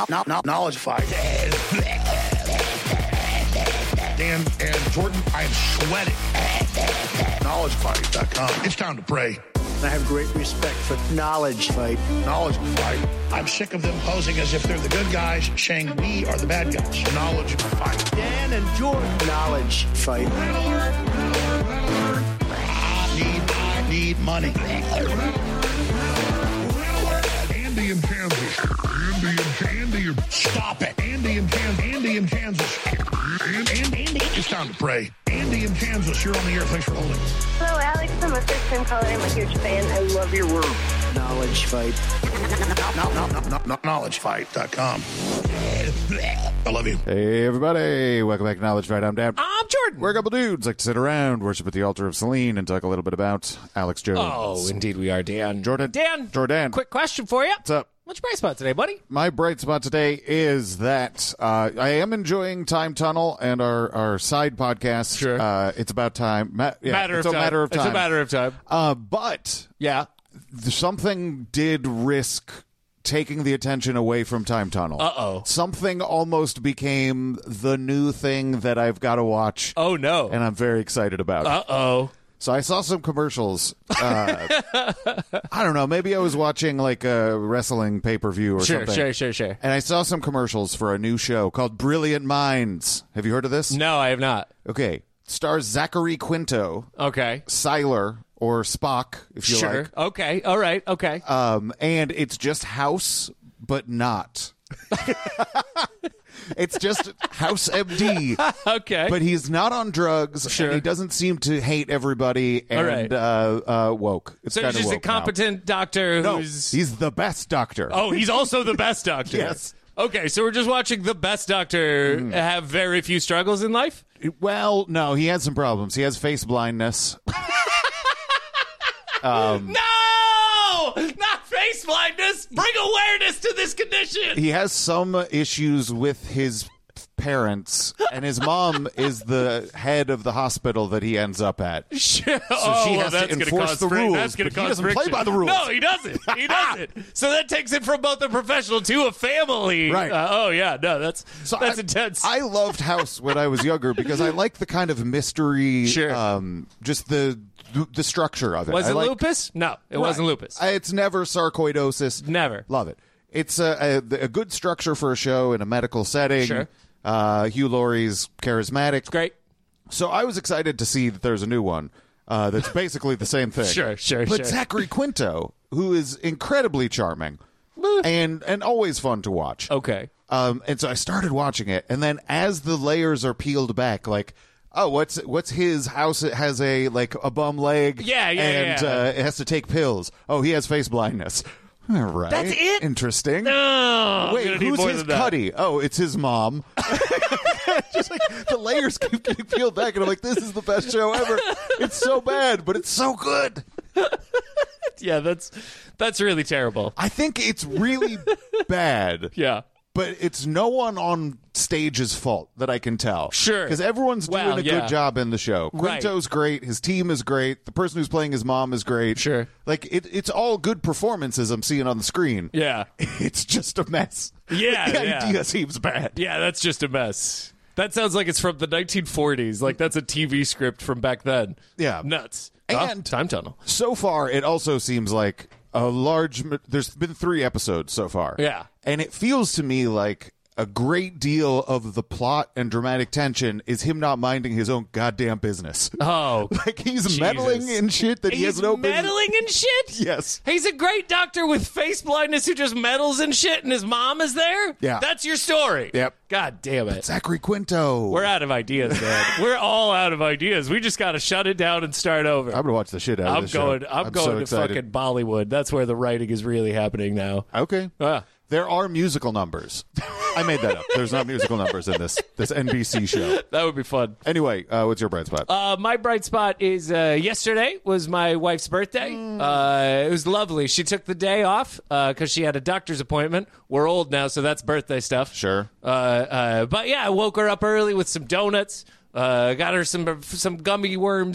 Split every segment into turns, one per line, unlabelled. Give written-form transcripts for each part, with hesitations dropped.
Knowledge fight. Dan and Jordan, I am sweating. KnowledgeFight.com. It's time to pray.
I have great respect for Knowledge Fight.
Knowledge Fight. I'm sick of them posing as if they're the good guys, saying we are the bad guys. Knowledge Fight.
Dan and Jordan. Knowledge Fight.
I need money.
Andy in Kansas. Andy.
Stop it. Andy in Kansas. Andy. It's time to pray. Andy in Kansas, you're on the air. Thanks for holding.
Hello, Alex. I'm a first-time caller. I'm a huge fan. I love your work.
Knowledge Fight.
KnowledgeFight.com. I love you.
Hey, everybody. Welcome back to Knowledge Fight. I'm Dan.
I'm Jordan.
We're a couple dudes like to sit around, worship at the altar of Selene, and talk a little bit about Alex Jones.
Oh, indeed we are, Dan.
Jordan.
Dan. Quick question for you.
What's up?
What's your bright spot today, buddy?
My bright spot today is that I am enjoying Time Tunnel and our side podcast.
Sure.
It's about time.
It's a matter of time.
But
Yeah.
something did risk taking the attention away from Time Tunnel.
Uh-oh.
Something almost became the new thing that I've got to watch.
Oh, no.
And I'm very excited about.
Uh-oh.
So I saw some commercials. I don't know. Maybe I was watching like a wrestling pay-per-view or something.
Sure.
And I saw some commercials for a new show called Brilliant Minds. Have you heard of this?
No, I have not.
Okay. Stars Zachary Quinto,
Okay.
Siler, or Spock, if you
Sure.
like.
Okay. All right. Okay.
And it's just House, but not. It's just House MD.
Okay.
But he's not on drugs.
Sure.
And he doesn't seem to hate everybody and woke. It's
so
kind
he's
of
just a
woke now.
competent doctor
No,
who's...
he's the best doctor.
Oh, he's also the best doctor.
Yes.
Okay, so we're just watching the best doctor have very few struggles in life?
Well, no, he has some problems. He has face blindness.
No! Not face blindness! Bring awareness to this condition!
He has some issues with his parents, and his mom is the head of the hospital that he ends up at.
Sure.
So she has to enforce the rules,
That's going
but
to
he
cause
doesn't
friction.
play by the rules.
No, he doesn't. He doesn't. So that takes it from both a professional to a family.
Right.
That's
I,
intense.
I loved House when I was younger because I like the kind of mystery,
Sure.
just the structure of it.
Was
I
it
like,
lupus? No, it wasn't lupus.
It's never sarcoidosis.
Never.
Love it. It's a good structure for a show in a medical setting.
Sure.
Hugh Laurie's charismatic.
Great.
So I was excited to see that there's a new one that's basically the same thing.
Sure.
But Zachary Quinto, who is incredibly charming and always fun to watch.
Okay.
And so I started watching it, and then as the layers are peeled back, like, oh, what's his house? It has a bum leg.
Yeah.
It has to take pills. Oh, he has face blindness. All right.
That's it?
Interesting.
No.
Wait, who's his Cuddy? Oh, it's his mom. Just like the layers keep getting peeled back, and I'm like, this is the best show ever. It's so bad, but it's so good.
Yeah, that's really terrible.
I think it's really bad.
Yeah.
But it's no one on stage's fault that I can tell.
Sure.
Because everyone's doing a good job in the show.
Right.
Quinto's great. His team is great. The person who's playing his mom is great.
Sure.
Like, it's all good performances I'm seeing on the screen.
Yeah.
It's just a mess.
Yeah,
The
yeah.
idea seems bad.
Yeah, that's just a mess. That sounds like it's from the 1940s. Like, that's a TV script from back then.
Yeah.
Nuts.
And
Time Tunnel.
So far, it also seems like there's been 3 episodes so far.
Yeah.
And it feels to me like a great deal of the plot and dramatic tension is him not minding his own goddamn business.
Oh.
Like he's
Jesus.
meddling in shit that he has no business.
meddling in shit?
Yes.
He's a great doctor with face blindness who just meddles in shit and his mom is there?
Yeah.
That's your story.
Yep.
God damn it.
Zachary Quinto.
We're out of ideas, man. We're all out of ideas. We just got to shut it down and start over.
I'm going to watch the shit out of this show.
I'm
so
going to
excited.
fucking Bollywood. That's where the writing is really happening now.
Okay. There are musical numbers. I made that up. There's not musical numbers in this NBC show.
That would be fun.
Anyway, what's your bright spot?
My bright spot is yesterday was my wife's birthday. It was lovely. She took the day off because she had a doctor's appointment. We're old now, so that's birthday stuff.
Sure.
But yeah, I woke her up early with some donuts. Got her some gummy worms.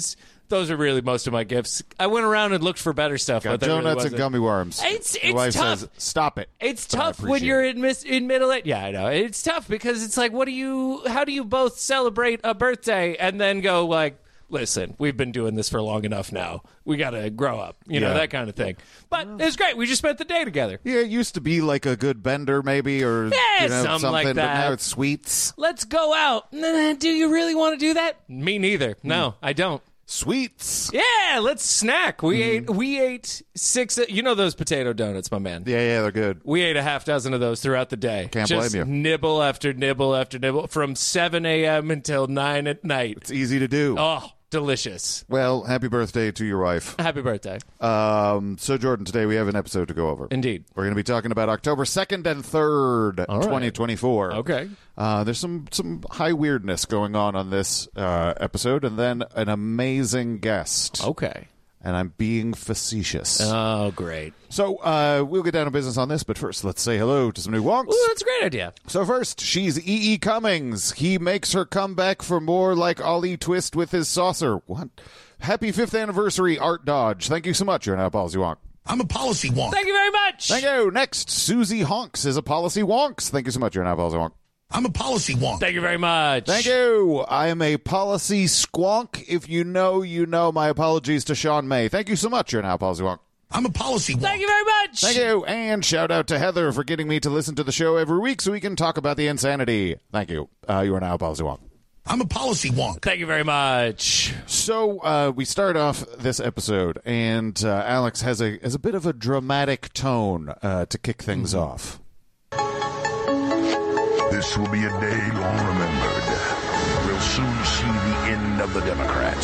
those are really most of my gifts. I went around and looked for better stuff.
Got
but that really
donuts and
wasn't.
gummy worms.
It's
Your wife
tough.
says, stop it.
It's
But I
tough when
appreciate
you're
it.
in middle age. Yeah, I know. It's tough because it's like, how do you both celebrate a birthday and then go like, listen, we've been doing this for long enough now. We got to grow up,
Yeah.
that kind of thing. But it was great. We just spent the day together.
Yeah, it used to be like a good bender, maybe, or
something like
But
that.
now it's sweets.
Let's go out. Nah, do you really want to do that? Me neither. No, I don't.
Sweets.
Yeah, let's snack. We ate 6. Those potato donuts, my man.
Yeah, they're good.
We ate a half dozen of those throughout the day.
Can't
Just
blame you.
Nibble after nibble after nibble from 7 a.m. until 9 at night.
It's easy to do.
Oh, delicious.
Well, happy birthday to your wife.
Happy birthday.
So, Jordan, today we have an episode to go over.
Indeed.
We're going to be talking about October 2nd and 3rd,
All right.
2024.
Okay.
There's some high weirdness going on this episode, and then an amazing guest.
Okay.
And I'm being facetious.
Oh, great.
So we'll get down to business on this, but first let's say hello to some new wonks.
Ooh, that's a great idea.
So first, she's E.E. Cummings. He makes her comeback for more like Ollie Twist with his saucer. What? Happy 5th anniversary, Art Dodge. Thank you so much. You're now a policy wonk.
I'm a policy wonk.
Thank you very much.
Thank you. Next, Susie Honks is a policy wonks. Thank you so much. You're now a policy wonk.
I'm a policy wonk.
Thank you very much.
Thank you. I am a policy squonk. If you know, you know. My apologies to Sean May. Thank you so much. You're now a policy wonk.
I'm a policy wonk.
Thank you very much.
Thank you. And shout out to Heather for getting me to listen to the show every week so we can talk about the insanity. Thank you. You are now a policy wonk.
I'm a policy wonk.
Thank you very much.
So we start off this episode, and Alex has a bit of a dramatic tone to kick things off.
This will be a day long remembered. We'll soon see the end of the Democrats.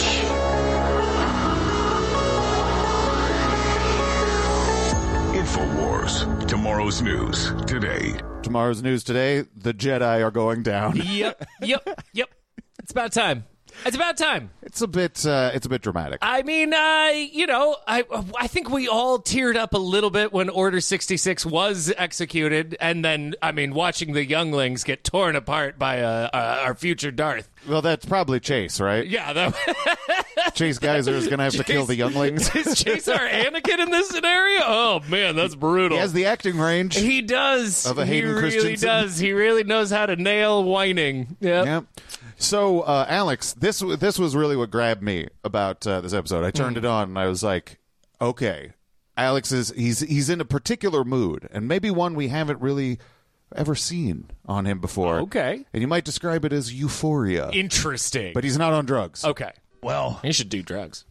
InfoWars. Tomorrow's news today.
Tomorrow's news today: the Jedi are going down.
Yep. It's about time. It's about time.
It's a bit dramatic.
I mean, I think we all teared up a little bit when Order 66 was executed, and then, watching the younglings get torn apart by our future Darth.
Well, that's probably Chase, right?
Yeah,
Chase Geyser is going to have to kill the younglings.
Is Chase our Anakin in this scenario? Oh, man, that's brutal.
He has the acting range.
He does.
Of a Hayden
he really
Christensen.
does. He really knows how to nail whining. Yep.
Yep. So, Alex, this was really what grabbed me about this episode. I turned it on and I was like, okay, Alex he's in a particular mood, and maybe one we haven't really ever seen on him before.
Okay.
And you might describe it as euphoria.
Interesting.
But he's not on drugs.
Okay.
Well,
He should do drugs.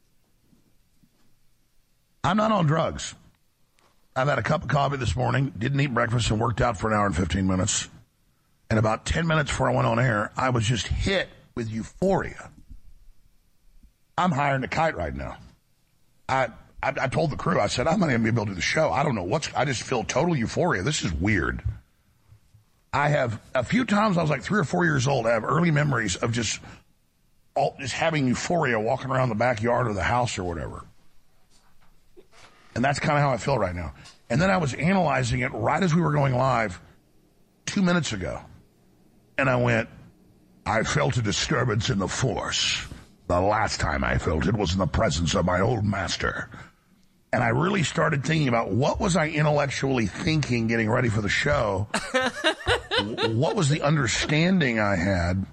I'm not on drugs. I've had a cup of coffee this morning, didn't eat breakfast, and worked out for an hour and 15 minutes. And about 10 minutes before I went on air, I was just hit with euphoria. I'm higher than a kite right now. I told the crew, I said, I'm not even going to be able to do the show. I don't know I just feel total euphoria. This is weird. I have, a few times I was like 3 or 4 years old, I have early memories of just having euphoria walking around the backyard or the house or whatever. And that's kind of how I feel right now. And then I was analyzing it right as we were going live 2 minutes ago. And I went, I felt a disturbance in the Force. The last time I felt it was in the presence of my old master. And I really started thinking about what was I intellectually thinking getting ready for the show? What was the understanding I had?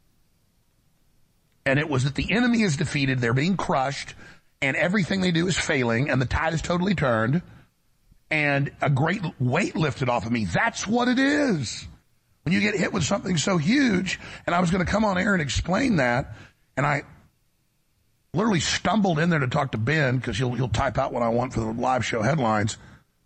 And it was that the enemy is defeated, they're being crushed, and everything they do is failing, and the tide is totally turned, and a great weight lifted off of me. That's what it is. When you get hit with something so huge, and I was going to come on air and explain that, and I literally stumbled in there to talk to Ben, because he'll type out what I want for the live show headlines,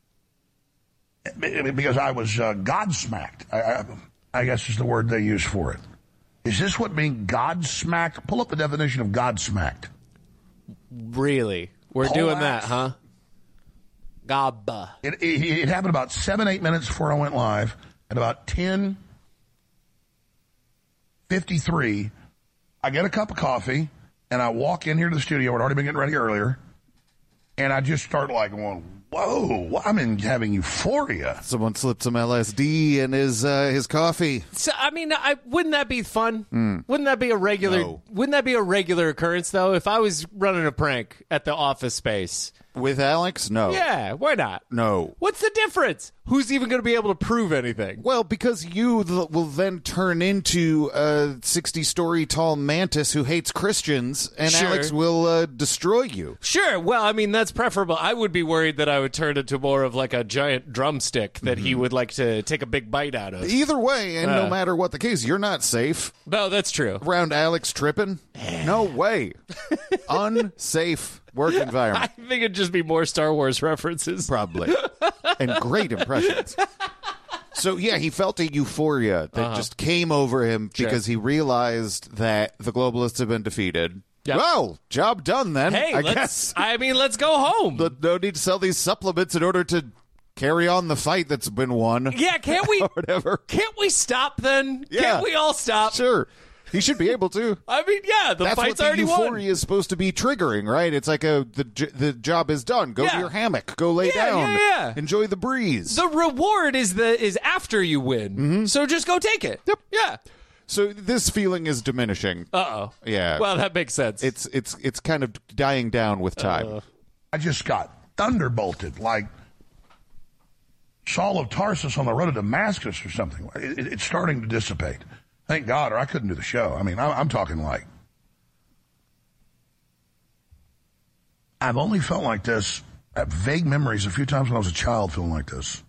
because I was godsmacked, I guess is the word they use for it. Is this what being godsmacked? Pull up the definition of godsmacked.
Really? We're
Poleaxe.
doing that, huh? Gabba.
It happened about 7-8 minutes before I went live. At about 10:53, I get a cup of coffee, and I walk in here to the studio. I'd already been getting ready earlier. And I just start like going, Whoa, I'm having euphoria.
Someone slipped some LSD in his coffee.
So, I mean, wouldn't that be fun? Wouldn't that be a regular?
No.
Wouldn't that be a regular occurrence though? If I was running a prank at the Office Space,
With Alex? No.
yeah, why not?
No.
What's the difference? Who's even going to be able to prove anything?
Well, because you will then turn into a 60-story tall mantis who hates Christians, and
Sure.
Alex will destroy you.
Sure. Well, I mean, that's preferable. I would be worried that I would turn into more of like a giant drumstick that he would like to take a big bite out of.
Either way, and no matter what the case, you're not safe
No, that's true.
around Alex tripping. No way. Unsafe work
I
environment.
think it'd just be more Star Wars references.
Probably. And great impressions. So, yeah, he felt a euphoria that just came over him because he realized that the globalists have been defeated.
Yep.
Well, job done then,
Hey,
I guess.
let's go home.
But no need to sell these supplements in order to carry on the fight that's been won.
Yeah, can't we?
Whatever.
Can't we stop then?
Yeah.
Can't we all stop?
Sure. He should be able to.
I mean, yeah, the
That's
fight's
what the
already
euphoria
won.
is supposed to be triggering, right? It's like the job is done. Go to
Yeah.
your hammock. Go lay
Yeah,
down.
yeah.
Enjoy the breeze.
The reward is after you win. So just go take it.
Yep.
Yeah.
So this feeling is diminishing.
Uh-oh.
Yeah.
Well, that makes sense.
It's kind of dying down with time.
I just got thunderbolted like Saul of Tarsus on the road to Damascus or something. It's starting to dissipate. Thank God, or I couldn't do the show. I mean, I'm talking like... I've only felt like this, I have vague memories a few times when I was a child feeling like this.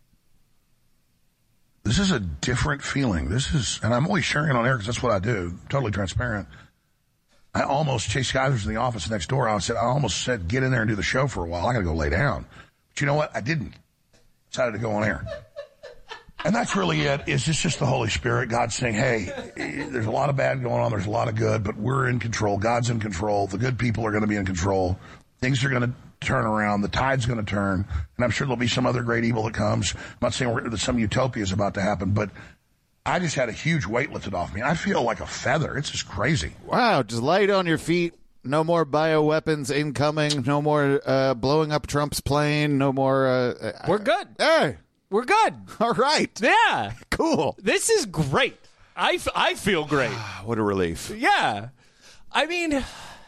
This is a different feeling. This is, and I'm always sharing it on air because that's what I do, totally transparent. I almost, Chase Geyser was in the office next door. I almost said, get in there and do the show for a while. I got to go lay down. But you know what? I didn't. Decided to go on air. And that's really it. It's just the Holy Spirit. God saying, hey, there's a lot of bad going on. There's a lot of good, but we're in control. God's in control. The good people are going to be in control. Things are going to turn around. The tide's going to turn. And I'm sure there'll be some other great evil that comes. I'm not saying that some utopia is about to happen, but I just had a huge weight lifted off me. I feel like a feather. It's just crazy.
Wow, just light on your feet. No more bioweapons incoming. No more blowing up Trump's plane. No more...
We're good.
Hey,
We're good.
all right.
Yeah.
Cool.
This is great. I feel great.
What a relief.
Yeah. I mean,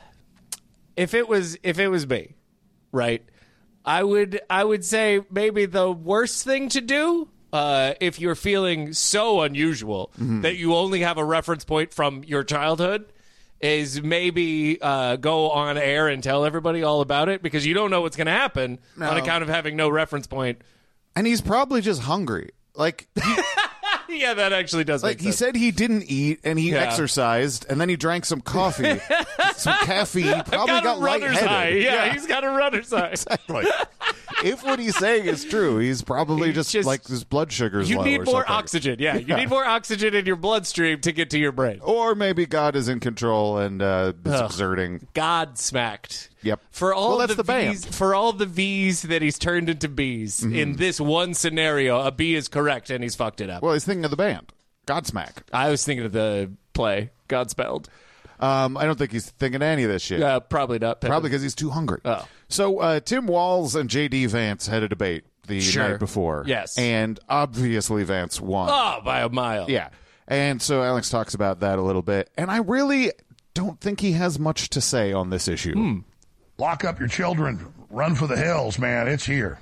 if it was me, right, I would say maybe the worst thing to do if you're feeling so unusual that you only have a reference point from your childhood is maybe go on air and tell everybody all about it because you don't know what's going to happen on account of having no reference point.
And he's probably just hungry. Like...
Yeah, that actually does
Like
make
he
sense.
said he didn't eat and he exercised and then he drank some coffee, some caffeine. He probably got
a runner's
lightheaded.
high. Yeah, he's got a runner's high.
Exactly. If what he's saying is true, he's probably just like his blood sugar's
You
low
need
or
more
something.
oxygen. Yeah, you need more oxygen in your bloodstream to get to your brain.
Or maybe God is in control and is exerting.
God smacked.
Yep.
For all
Well, that's
the
the band.
V's, for all the V's that he's turned into B's in this one scenario, a B is correct and he's fucked it up.
Well, he's thinking of the band, Godsmack.
I was thinking of the play Godspelled.
I don't think he's thinking of any of this shit.
Probably not. Pippin.
Probably because he's too hungry.
Oh.
So Tim Walz and J.D. Vance had a debate the
Sure.
night before.
Yes.
And obviously Vance won.
Oh, by a mile.
Yeah. And so Alex talks about that a little bit. And I really don't think he has much to say on this issue.
Lock up your children. Run for the hills, man. It's here.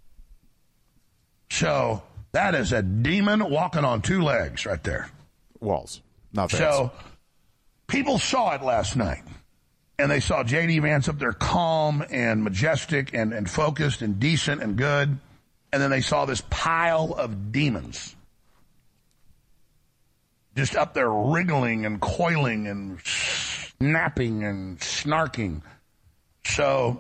So that is a demon walking on two legs right there.
Walz, not Vance.
So people saw it last night. And they saw J.D. Vance up there calm and majestic and focused and decent and good. And then they saw this pile of demons just up there wriggling and coiling and snapping and snarking. So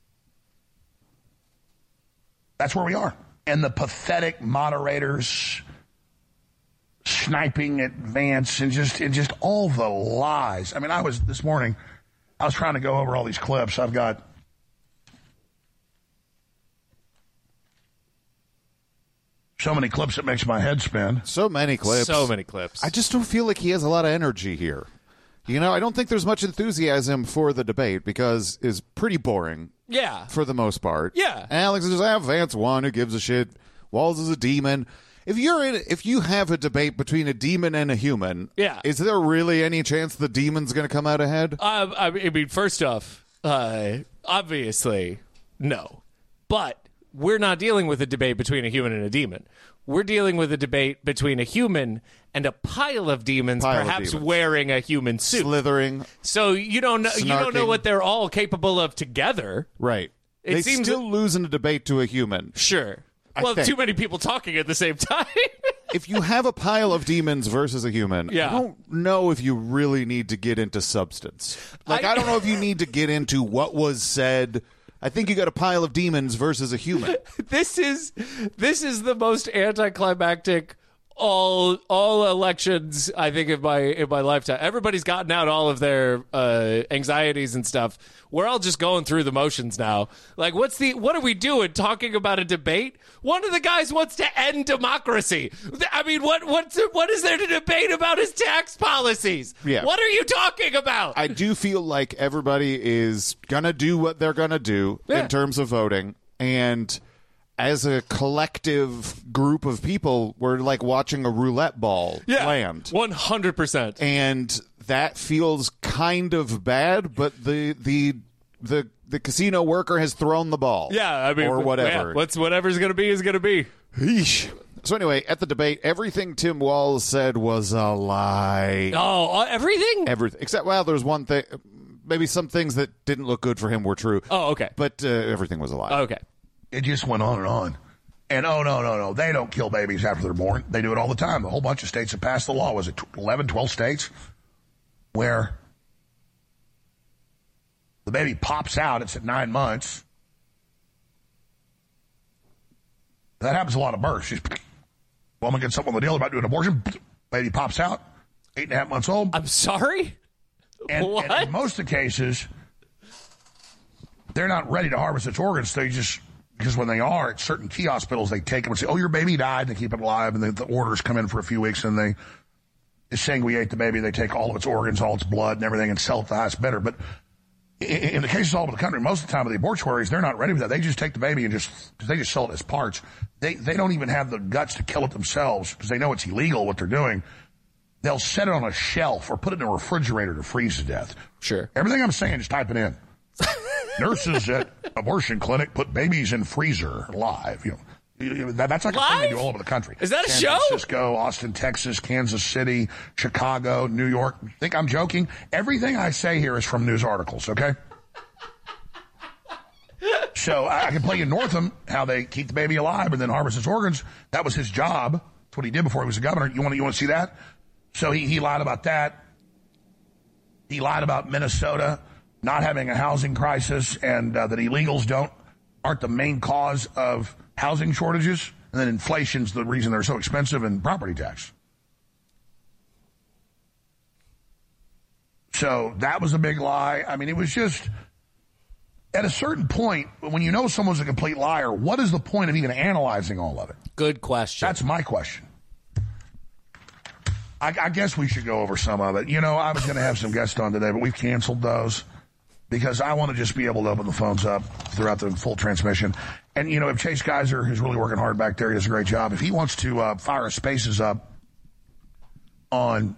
that's where we are. And the pathetic moderators sniping at Vance and just all the lies. I mean, this morning, I was trying to go over all these clips. I've got so many clips it makes my head spin.
So many clips.
So many clips.
I just don't feel like he has a lot of energy here. I don't think there's much enthusiasm for the debate because it's pretty boring.
Yeah.
For the most part.
Yeah.
Alex is Vance won. Who gives a shit? Walls is a demon. If you have a debate between a demon and a human, is there really any chance the demon's going to come out ahead?
I mean, first off, obviously, no. But we're not dealing with a debate between a human and a demon. We're dealing with a debate between a human and a pile of demons, perhaps wearing a human suit,
slithering.
So you don't know what they're all capable of together,
right? They still lose in a debate to a human.
Sure. Well, too many people talking at the same time.
If you have a pile of demons versus a human, I don't know if you really need to get into substance. I don't know if you need to get into what was said. I think you got a pile of demons versus a human.
This is the most anticlimactic all elections, I think, in my lifetime. Everybody's gotten out all of their anxieties and stuff. We're all just going through the motions now. Like, what are we doing? Talking about a debate? One of the guys wants to end democracy. I mean, what is there to debate about his tax policies?
Yeah.
What are you talking about?
I do feel like everybody is gonna do what they're gonna do in terms of voting, and as a collective group of people, we're like watching a roulette ball land.
100%.
And that feels kind of bad, but the casino worker has thrown the ball.
Yeah, I mean,
or whatever.
Yeah, whatever's going to be is going to be.
Eesh. So anyway, at the debate, everything Tim Walz said was a lie.
Oh, everything?
Everything. Except, well, there's one thing. Maybe some things that didn't look good for him were true.
Oh, okay.
But everything was a lie.
Okay.
It just went on and on. And no. They don't kill babies after they're born. They do it all the time. A whole bunch of states have passed the law. Was it 11, 12 states? Where the baby pops out. It's at 9 months. That happens a lot of births. Woman gets something on the deal about doing an abortion. Baby pops out. 8.5 months old.
I'm sorry?
And
what?
And in most of the cases, they're not ready to harvest its organs. They just... Because when they are at certain key hospitals, they take them and say, oh, your baby died, and they keep it alive, and the orders come in for a few weeks, and they exsanguinate the baby. They take all of its organs, all its blood, and everything, and sell it to the highest bidder. But in the cases all over the country, most of the time with the abortuaries, they're not ready for that. They just take the baby and they just sell it as parts. They don't even have the guts to kill it themselves because they know it's illegal what they're doing. They'll set it on a shelf or put it in a refrigerator to freeze to death.
Sure.
Everything I'm saying, just type it in. Nurses at abortion clinic put babies in freezer live. That's like a thing they do all over the country.
Is that a
San
show?
San Francisco, Austin, Texas, Kansas City, Chicago, New York. Think I'm joking? Everything I say here is from news articles, okay? So I can play you Northam, how they keep the baby alive and then harvest its organs. That was his job. That's what he did before he was a governor. You want to see that? So he lied about that. He lied about Minnesota not having a housing crisis and that illegals aren't the main cause of housing shortages, and then inflation's the reason they're so expensive, and property tax. So that was a big lie. I mean, it was just, at a certain point, when you know someone's a complete liar, what is the point of even analyzing all of it?
Good question.
That's my question. I guess we should go over some of it. I was going to have some guests on today, but we've canceled those. Because I want to just be able to open the phones up throughout the full transmission. And, if Chase Geiser, who's really working hard back there, he does a great job. If he wants to fire his spaces up on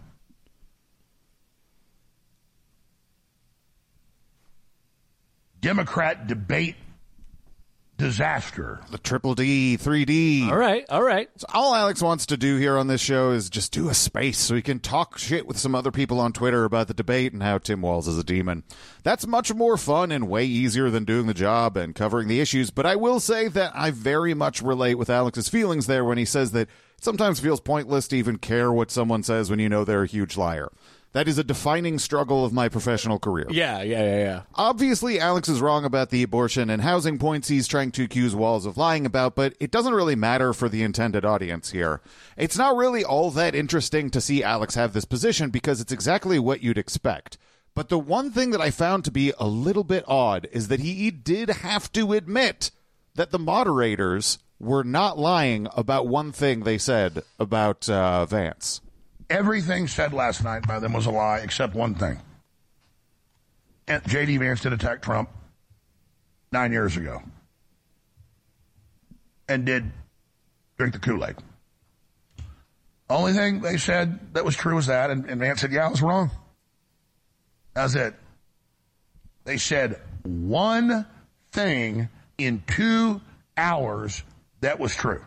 Democrat debate disaster.
The triple D, 3D.
All right.
So all Alex wants to do here on this show is just do a space so he can talk shit with some other people on Twitter about the debate and how Tim Walz is a demon. That's much more fun and way easier than doing the job and covering the issues, but I will say that I very much relate with Alex's feelings there when he says that it sometimes feels pointless to even care what someone says when you know they're a huge liar. That is a defining struggle of my professional career.
Yeah.
Obviously, Alex is wrong about the abortion and housing points he's trying to accuse Walz of lying about, but it doesn't really matter for the intended audience here. It's not really all that interesting to see Alex have this position because it's exactly what you'd expect. But the one thing that I found to be a little bit odd is that he did have to admit that the moderators were not lying about one thing they said about Vance.
Everything said last night by them was a lie except one thing. J.D. Vance did attack Trump 9 years ago and did drink the Kool-Aid. Only thing they said that was true was that, and Vance said, yeah, I was wrong. That was it. They said one thing in 2 hours that was true.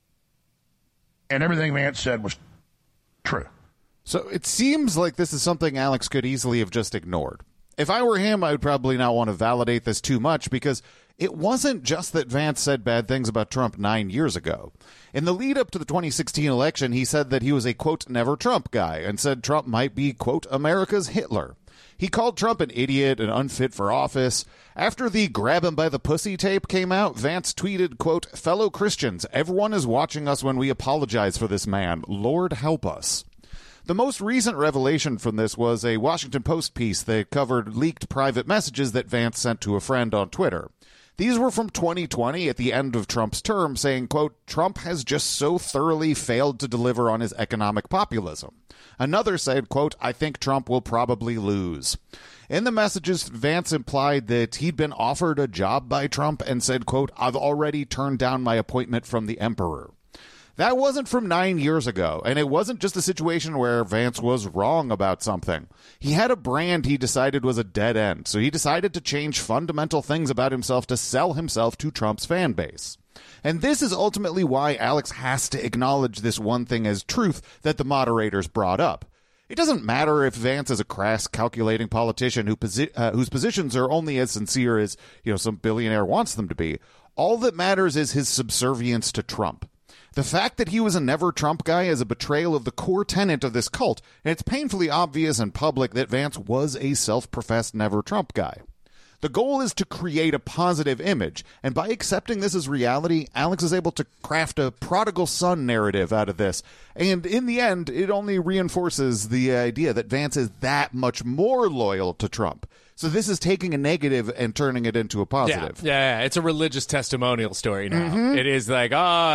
And everything Vance said was true.
So it seems like this is something Alex could easily have just ignored. If I were him, I would probably not want to validate this too much because it wasn't just that Vance said bad things about Trump 9 years ago. In the lead up to the 2016 election, he said that he was a, quote, never Trump guy and said Trump might be, quote, America's Hitler. He called Trump an idiot and unfit for office. After the grab him by the pussy tape came out, Vance tweeted, quote, fellow Christians, everyone is watching us when we apologize for this man. Lord help us. The most recent revelation from this was a Washington Post piece that covered leaked private messages that Vance sent to a friend on Twitter. These were from 2020 at the end of Trump's term saying, quote, Trump has just so thoroughly failed to deliver on his economic populism. Another said, quote, I think Trump will probably lose. In the messages, Vance implied that he'd been offered a job by Trump and said, quote, I've already turned down my appointment from the emperor. That wasn't from 9 years ago, and it wasn't just a situation where Vance was wrong about something. He had a brand he decided was a dead end, so he decided to change fundamental things about himself to sell himself to Trump's fan base. And this is ultimately why Alex has to acknowledge this one thing as truth that the moderators brought up. It doesn't matter if Vance is a crass, calculating politician whose positions are only as sincere as, some billionaire wants them to be. All that matters is his subservience to Trump. The fact that he was a never Trump guy is a betrayal of the core tenet of this cult, and it's painfully obvious and public that Vance was a self-professed never Trump guy. The goal is to create a positive image, and by accepting this as reality, Alex is able to craft a prodigal son narrative out of this, and in the end, it only reinforces the idea that Vance is that much more loyal to Trump. So this is taking a negative and turning it into a positive.
Yeah. It's a religious testimonial story now. Mm-hmm. It is like,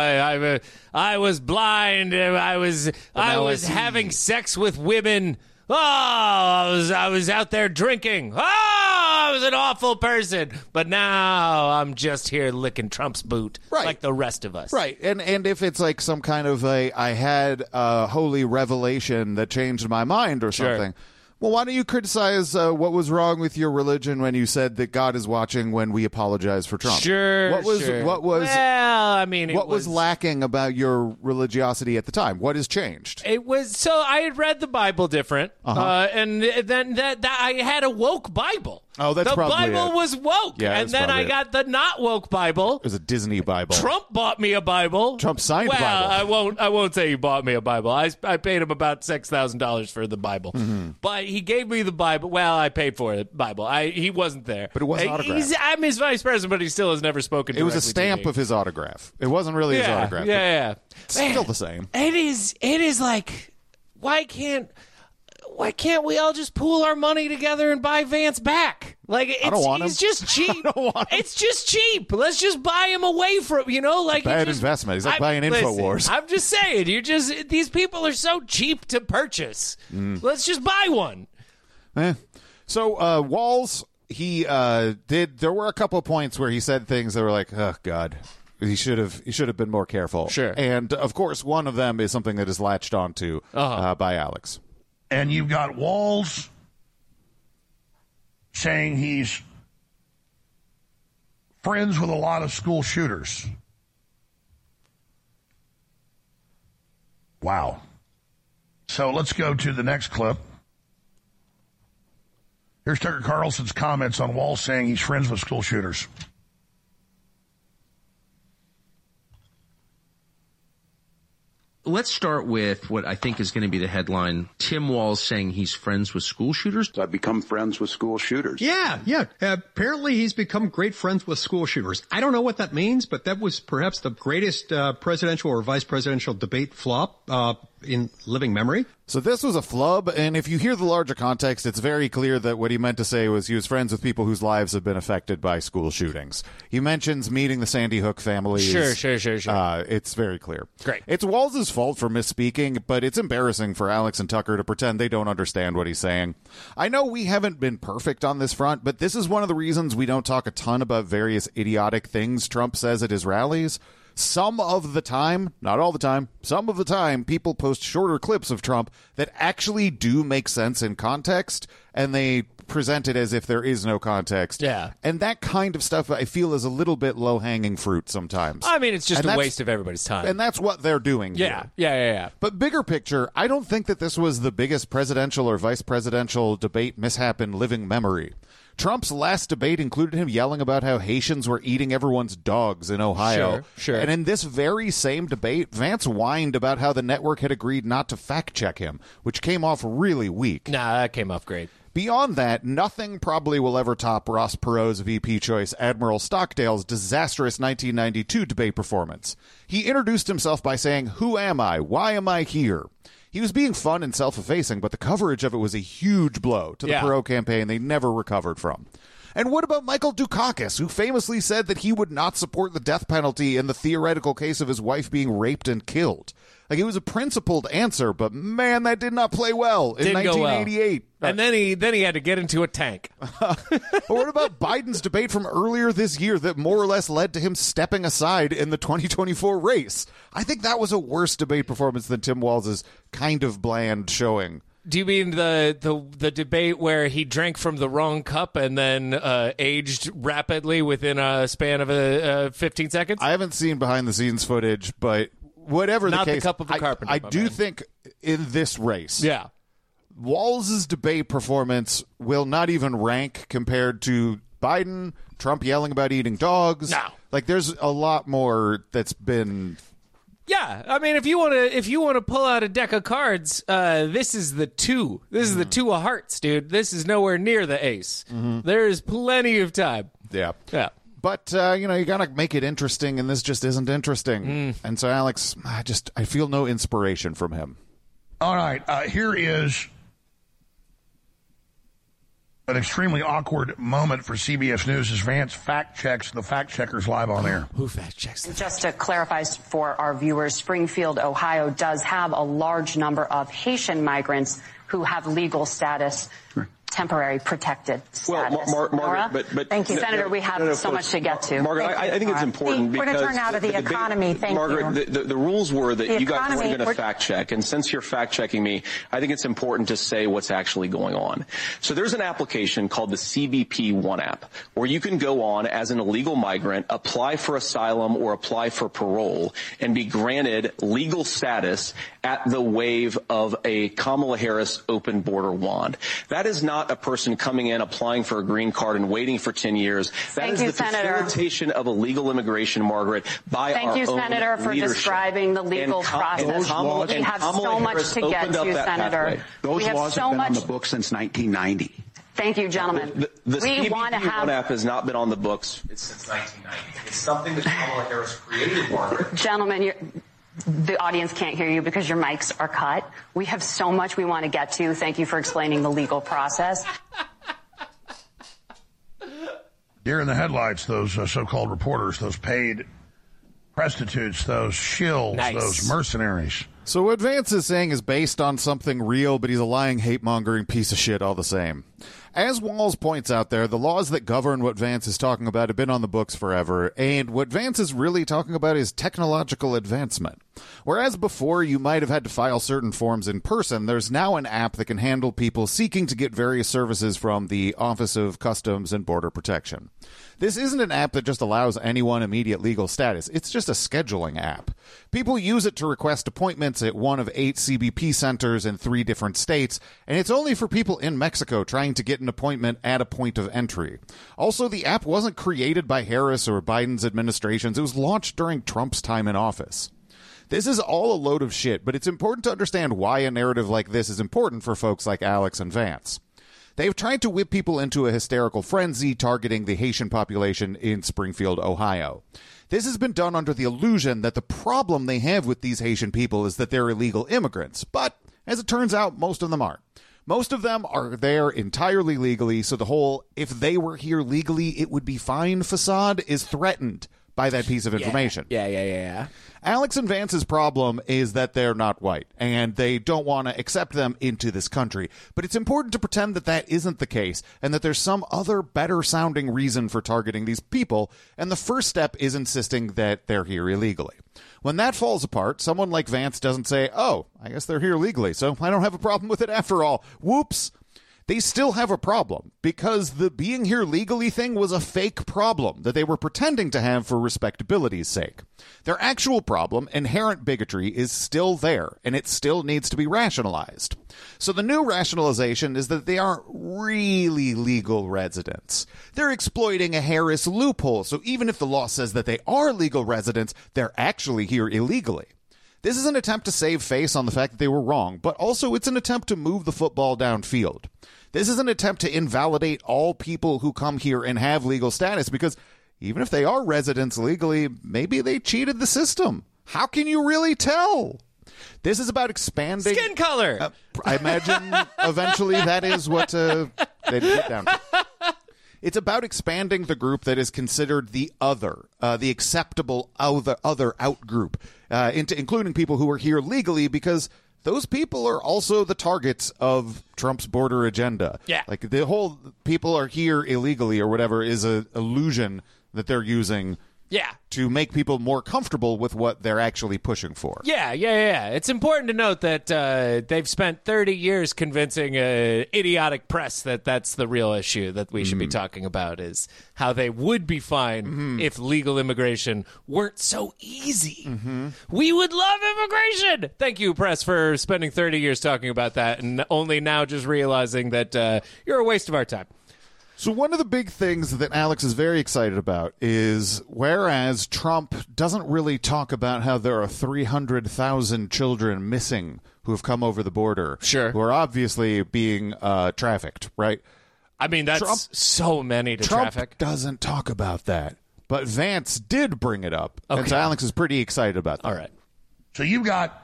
I was blind, I was having sex with women. I was out there drinking. I was an awful person. But now I'm just here licking Trump's boot, right, like the rest of us.
Right. And if it's like some kind of I had a holy revelation that changed my mind or something. Sure. Well, why don't you criticize what was wrong with your religion when you said that God is watching when we apologize for Trump?
Sure.
What was lacking about your religiosity at the time? What has changed?
It was so I had read the Bible different, and then that I had a woke Bible.
Oh, that's probably
the Bible was woke, and then I got the not woke Bible.
It was a Disney Bible.
Trump bought me a Bible.
Trump signed the Bible.
I won't say he bought me a Bible. I paid him about $6,000 for the Bible, but he gave me the Bible. Well, I paid for the Bible. He wasn't there,
but it wasn't autographed.
I'm his vice president, but he still has never spoken.
It was a stamp of his autograph. It wasn't really his autograph.
Yeah.
Still the same.
It is like, why can't we all just pool our money together and buy Vance back? Like, he's just cheap. It's just cheap. Let's just buy him away from,
bad investment. He's like buying InfoWars.
I'm just saying, these people are so cheap to purchase. Let's just buy one.
So, Walz, there were a couple of points where he said things that were like, oh, God. He should have been more careful.
Sure.
And, of course, one of them is something that is latched onto by Alex.
And you've got Walz saying he's friends with a lot of school shooters. Wow. So let's go to the next clip. Here's Tucker Carlson's comments on Walz saying he's friends with school shooters.
Let's start with what I think is going to be the headline. Tim Walz saying he's friends with school shooters.
I've become friends with school shooters.
Yeah. Apparently he's become great friends with school shooters. I don't know what that means, but that was perhaps the greatest presidential or vice presidential debate flop in living memory.
So this was a flub, and if you hear the larger context, it's very clear that what he meant to say was he was friends with people whose lives have been affected by school shootings. He mentions meeting the Sandy Hook family.
Sure.
It's very clear.
Great.
It's Walls' fault for misspeaking, but it's embarrassing for Alex and Tucker to pretend they don't understand what he's saying. I know we haven't been perfect on this front, but this is one of the reasons we don't talk a ton about various idiotic things Trump says at his rallies. Some of the time, not all the time, some of the time, people post shorter clips of Trump that actually do make sense in context, and they present it as if there is no context.
Yeah.
And that kind of stuff, I feel, is a little bit low-hanging fruit sometimes.
I mean, it's just a waste of everybody's time.
And that's what they're doing here.
Yeah.
But bigger picture, I don't think that this was the biggest presidential or vice presidential debate mishap in living memory. Trump's last debate included him yelling about how Haitians were eating everyone's dogs in Ohio.
Sure.
And in this very same debate, Vance whined about how the network had agreed not to fact-check him, which came off really weak.
Nah, that came off great.
Beyond that, nothing probably will ever top Ross Perot's VP choice, Admiral Stockdale's disastrous 1992 debate performance. He introduced himself by saying, "Who am I? Why am I here?" He was being fun and self-effacing, but the coverage of it was a huge blow to the Perot campaign they never recovered from. And what about Michael Dukakis, who famously said that he would not support the death penalty in the theoretical case of his wife being raped and killed? Like, it was a principled answer, but man, that did not play well in 1988.
And then he had to get into a tank.
But what about Biden's debate from earlier this year that more or less led to him stepping aside in the 2024 race? I think that was a worse debate performance than Tim Walz's kind of bland showing.
Do you mean the debate where he drank from the wrong cup and then aged rapidly within a span of 15 seconds?
I haven't seen behind-the-scenes footage, but whatever the case,
not the cup of the carpenter.
I do think in this race, Walz's debate performance will not even rank compared to Biden, Trump yelling about eating dogs.
No.
Like, there's a lot more that's been...
Yeah, I mean, if you want to pull out a deck of cards, this is the two. This is the two of hearts, dude. This is nowhere near the ace. There is plenty of time.
Yeah. But, you got to make it interesting, and this just isn't interesting. And so, Alex, I feel no inspiration from him.
All right, here is an extremely awkward moment for CBS News as Vance fact-checks the fact-checkers live on air.
Who fact-checks them?
Just to clarify for our viewers, Springfield, Ohio does have a large number of Haitian migrants who have legal status, temporary protected status.
Well, Margaret, but
thank you, Senator. We have so much to get to.
Margaret, I think it's important because
we're going to turn now to the economy. Thank you,
Margaret. The rules were that you guys weren't going to fact check, and since you're fact checking me, I think it's important to say what's actually going on. So there's an application called the CBP One app, where you can go on as an illegal migrant, apply for asylum or apply for parole, and be granted legal status at the wave of a Kamala Harris open border wand. That is not a person coming in, applying for a green card and waiting for 10 years. That is the facilitation of illegal immigration, Margaret, by our own leadership.
Thank you, Senator, for describing the legal process. We have so much to get to, Senator.
Those
laws have been
on the books since 1990.
Thank you, gentlemen.
The CBP One app has not been on the books since 1990. It's something that Kamala Harris created, Margaret.
Gentlemen, the audience can't hear you because your mics are cut. We have so much we want to get to. Thank you for explaining the legal process.
Deer in the headlights, those so-called reporters, those paid prostitutes, those shills, those mercenaries.
So what Vance is saying is based on something real, but he's a lying, hate-mongering piece of shit all the same. As Walls points out there, the laws that govern what Vance is talking about have been on the books forever, and what Vance is really talking about is technological advancement. Whereas before you might have had to file certain forms in person, there's now an app that can handle people seeking to get various services from the Office of Customs and Border Protection. This isn't an app that just allows anyone immediate legal status. It's just a scheduling app. People use it to request appointments at one of 8 CBP centers in 3 different states, and it's only for people in Mexico trying to get an appointment at a point of entry. Also, the app wasn't created by Harris or Biden's administrations. It was launched during Trump's time in office. This is all a load of shit, but it's important to understand why a narrative like this is important for folks like Alex and Vance. They've tried to whip people into a hysterical frenzy targeting the Haitian population in Springfield, Ohio. This has been done under the illusion that the problem they have with these Haitian people is that they're illegal immigrants. But, as it turns out, most of them aren't. Most of them are there entirely legally, so the whole if they were here legally it would be fine facade is threatened by that piece of information.
Yeah.
Alex and Vance's problem is that they're not white, and they don't want to accept them into this country. But it's important to pretend that that isn't the case, and that there's some other better-sounding reason for targeting these people, and the first step is insisting that they're here illegally. When that falls apart, someone like Vance doesn't say, oh, I guess they're here legally, so I don't have a problem with it after all. Whoops. They still have a problem, because the being here legally thing was a fake problem that they were pretending to have for respectability's sake. Their actual problem, inherent bigotry, is still there, and it still needs to be rationalized. So the new rationalization is that they aren't really legal residents. They're exploiting a Harris loophole, so even if the law says that they are legal residents, they're actually here illegally. This is an attempt to save face on the fact that they were wrong, but also it's an attempt to move the football downfield. This is an attempt to invalidate all people who come here and have legal status, because even if they are residents legally, maybe they cheated the system. How can you really tell? This is about expanding
skin color.
I imagine eventually that is what they get down to. It's about expanding the group that is considered the other, the acceptable other out group, into including people who are here legally, because those people are also the targets of Trump's border agenda.
Yeah.
Like the whole people are here illegally or whatever is an illusion that they're using to make people more comfortable with what they're actually pushing for.
Yeah. It's important to note that they've spent 30 years convincing idiotic press that that's the real issue that we should be talking about, is how they would be fine if legal immigration weren't so easy. We would love immigration. Thank you, press, for spending 30 years talking about that and only now just realizing that you're a waste of our time.
So one of the big things that Alex is very excited about is, whereas Trump doesn't really talk about how there are 300,000 children missing who have come over the border, who are obviously being trafficked, right?
I mean, that's so many to traffic.
Trump doesn't talk about that, but Vance did bring it up, and so Alex is pretty excited about that.
All right.
So you've got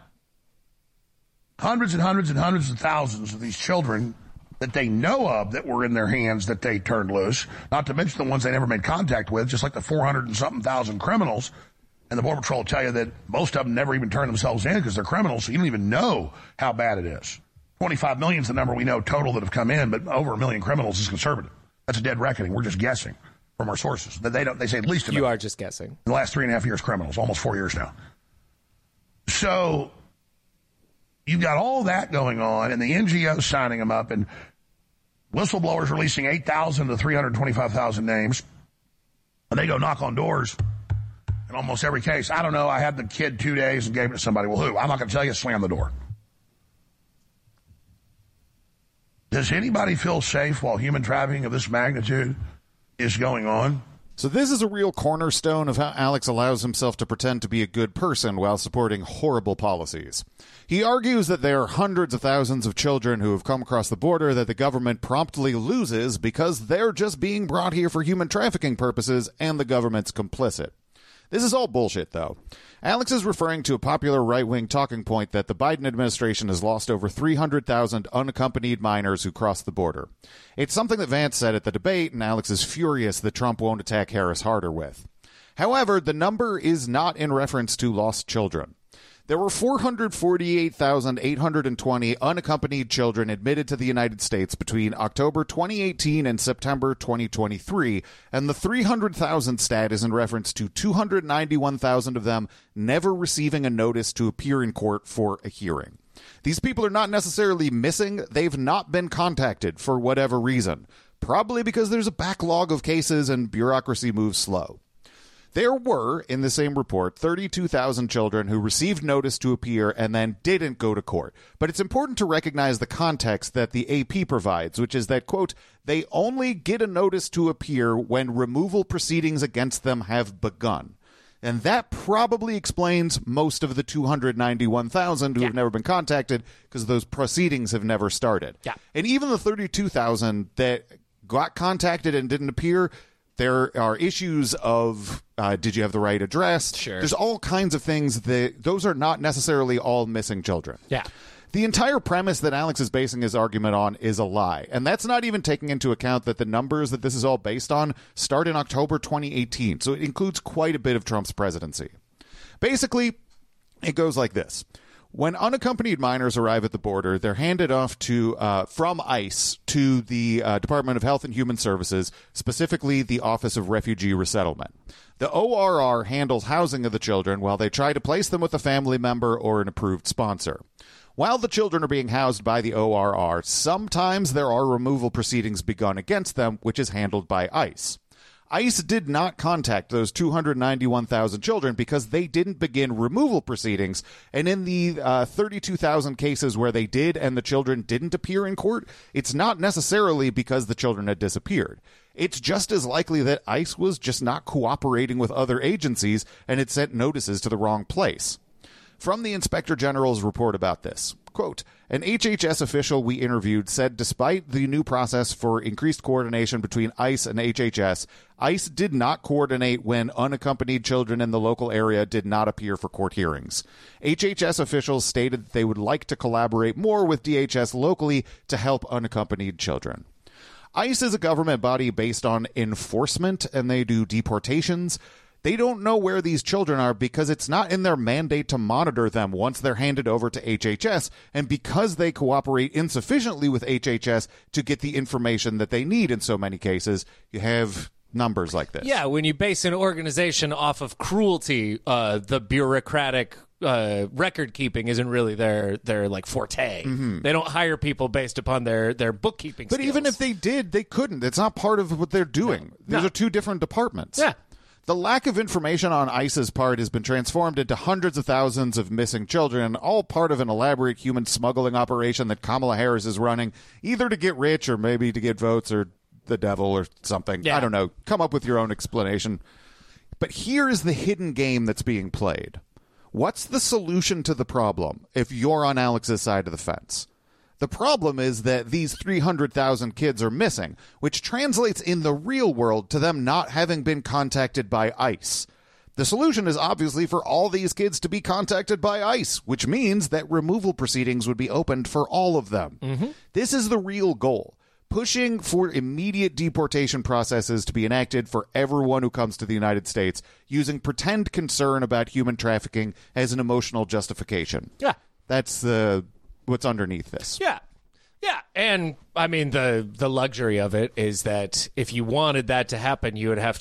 hundreds and hundreds and hundreds of thousands of these children that they know of that were in their hands that they turned loose, not to mention the ones they never made contact with, just like the 400 and something thousand criminals. And the Border Patrol will tell you that most of them never even turn themselves in because they're criminals, so you don't even know how bad it is. 25 million is the number we know total that have come in, but over 1 million criminals is conservative. That's a dead reckoning. We're just guessing from our sources. They say at least a million.
You are just guessing.
In the last 3.5 years, criminals, almost 4 years now. So you've got all that going on, and the NGOs signing them up, and whistleblowers releasing 8,000 to 325,000 names, and they go knock on doors in almost every case. I don't know, I had the kid 2 days and gave it to somebody. Well, who? I'm not going to tell you. Slam the door. Does anybody feel safe while human trafficking of this magnitude is going on?
So this is a real cornerstone of how Alex allows himself to pretend to be a good person while supporting horrible policies. He argues that there are hundreds of thousands of children who have come across the border that the government promptly loses because they're just being brought here for human trafficking purposes and the government's complicit. This is all bullshit, though. Alex is referring to a popular right-wing talking point that the Biden administration has lost over 300,000 unaccompanied minors who crossed the border. It's something that Vance said at the debate, and Alex is furious that Trump won't attack Harris harder with. However, the number is not in reference to lost children. There were 448,820 unaccompanied children admitted to the United States between October 2018 and September 2023, and the 300,000 stat is in reference to 291,000 of them never receiving a notice to appear in court for a hearing. These people are not necessarily missing, they've not been contacted for whatever reason, probably because there's a backlog of cases and bureaucracy moves slow. There were, in the same report, 32,000 children who received notice to appear and then didn't go to court. But it's important to recognize the context that the AP provides, which is that, quote, they only get a notice to appear when removal proceedings against them have begun. And that probably explains most of the 291,000 who have never been contacted because those proceedings have never started.
Yeah.
And even the 32,000 that got contacted and didn't appear, there are issues of did you have the right address?
Sure.
There's all kinds of things that those are not necessarily all missing children.
Yeah.
The entire premise that Alex is basing his argument on is a lie. And that's not even taking into account that the numbers that this is all based on start in October 2018. So it includes quite a bit of Trump's presidency. Basically, it goes like this. When unaccompanied minors arrive at the border, they're handed off to from ICE to the Department of Health and Human Services, specifically the Office of Refugee Resettlement. The ORR handles housing of the children while they try to place them with a family member or an approved sponsor. While the children are being housed by the ORR, sometimes there are removal proceedings begun against them, which is handled by ICE. ICE did not contact those 291,000 children because they didn't begin removal proceedings, and in the 32,000 cases where they did and the children didn't appear in court, it's not necessarily because the children had disappeared. It's just as likely that ICE was just not cooperating with other agencies and had sent notices to the wrong place. From the Inspector General's report about this, quote, an HHS official we interviewed said despite the new process for increased coordination between ICE and HHS, ICE did not coordinate when unaccompanied children in the local area did not appear for court hearings. HHS officials stated that they would like to collaborate more with DHS locally to help unaccompanied children. ICE is a government body based on enforcement, and they do deportations. They don't know where these children are because it's not in their mandate to monitor them once they're handed over to HHS, and because they cooperate insufficiently with HHS to get the information that they need in so many cases, you have numbers like this.
Yeah, when you base an organization off of cruelty, the bureaucratic record keeping isn't really their like forte. Mm-hmm. They don't hire people based upon their bookkeeping
But
skills.
even if they did, they couldn't. It's not part of what they're doing. These are two different departments.
Yeah.
The lack of information on ICE's part has been transformed into hundreds of thousands of missing children, all part of an elaborate human smuggling operation that Kamala Harris is running, either to get rich or maybe to get votes or the devil or something.
Yeah.
I don't know. Come up with your own explanation. But here is the hidden game that's being played. What's the solution to the problem if you're on Alex's side of the fence? The problem is that these 300,000 kids are missing, which translates in the real world to them not having been contacted by ICE. The solution is obviously for all these kids to be contacted by ICE, which means that removal proceedings would be opened for all of them. Mm-hmm. This is the real goal. Pushing for immediate deportation processes to be enacted for everyone who comes to the United States, using pretend concern about human trafficking as an emotional justification.
Yeah.
That's what's underneath this.
Yeah. Yeah. And I mean, the luxury of it is that if you wanted that to happen, you would have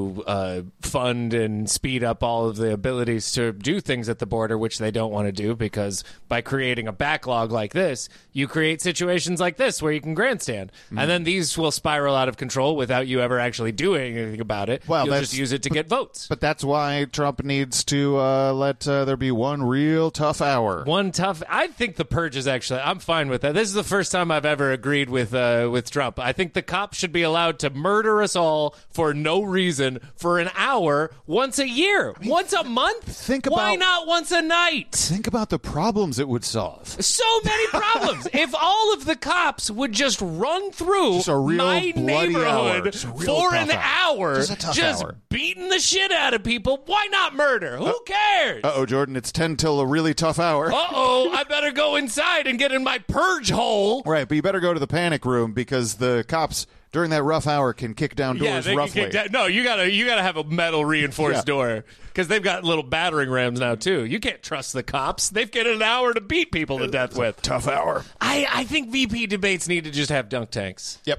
to fund and speed up all of the abilities to do things at the border, which they don't want to do, because by creating a backlog like this, you create situations like this where you can grandstand. Mm. And then these will spiral out of control without you ever actually doing anything about it.
Well,
you'll just use it to get votes.
But that's why Trump needs to let there be one real tough hour.
I think the purge is actually, I'm fine with that. This is the first time I've ever agreed with Trump. I think the cops should be allowed to murder us all for no reason for an hour once a year, once a month. Why not once a night?
Think about the problems it would solve.
So many problems. If all of the cops would just run through my neighborhood for an hour, just beating the shit out of people, why not murder? Who cares?
Uh-oh, Jordan, it's 10 till a really tough hour.
Uh-oh, I better go inside and get in my purge hole.
Right, but you better go to the panic room because the cops during that rough hour can kick down doors roughly.
No, you gotta have a metal reinforced door because they've got little battering rams now too. You can't trust the cops. They've got an hour to beat people to death with.
Tough hour.
I think VP debates need to just have dunk tanks.
Yep.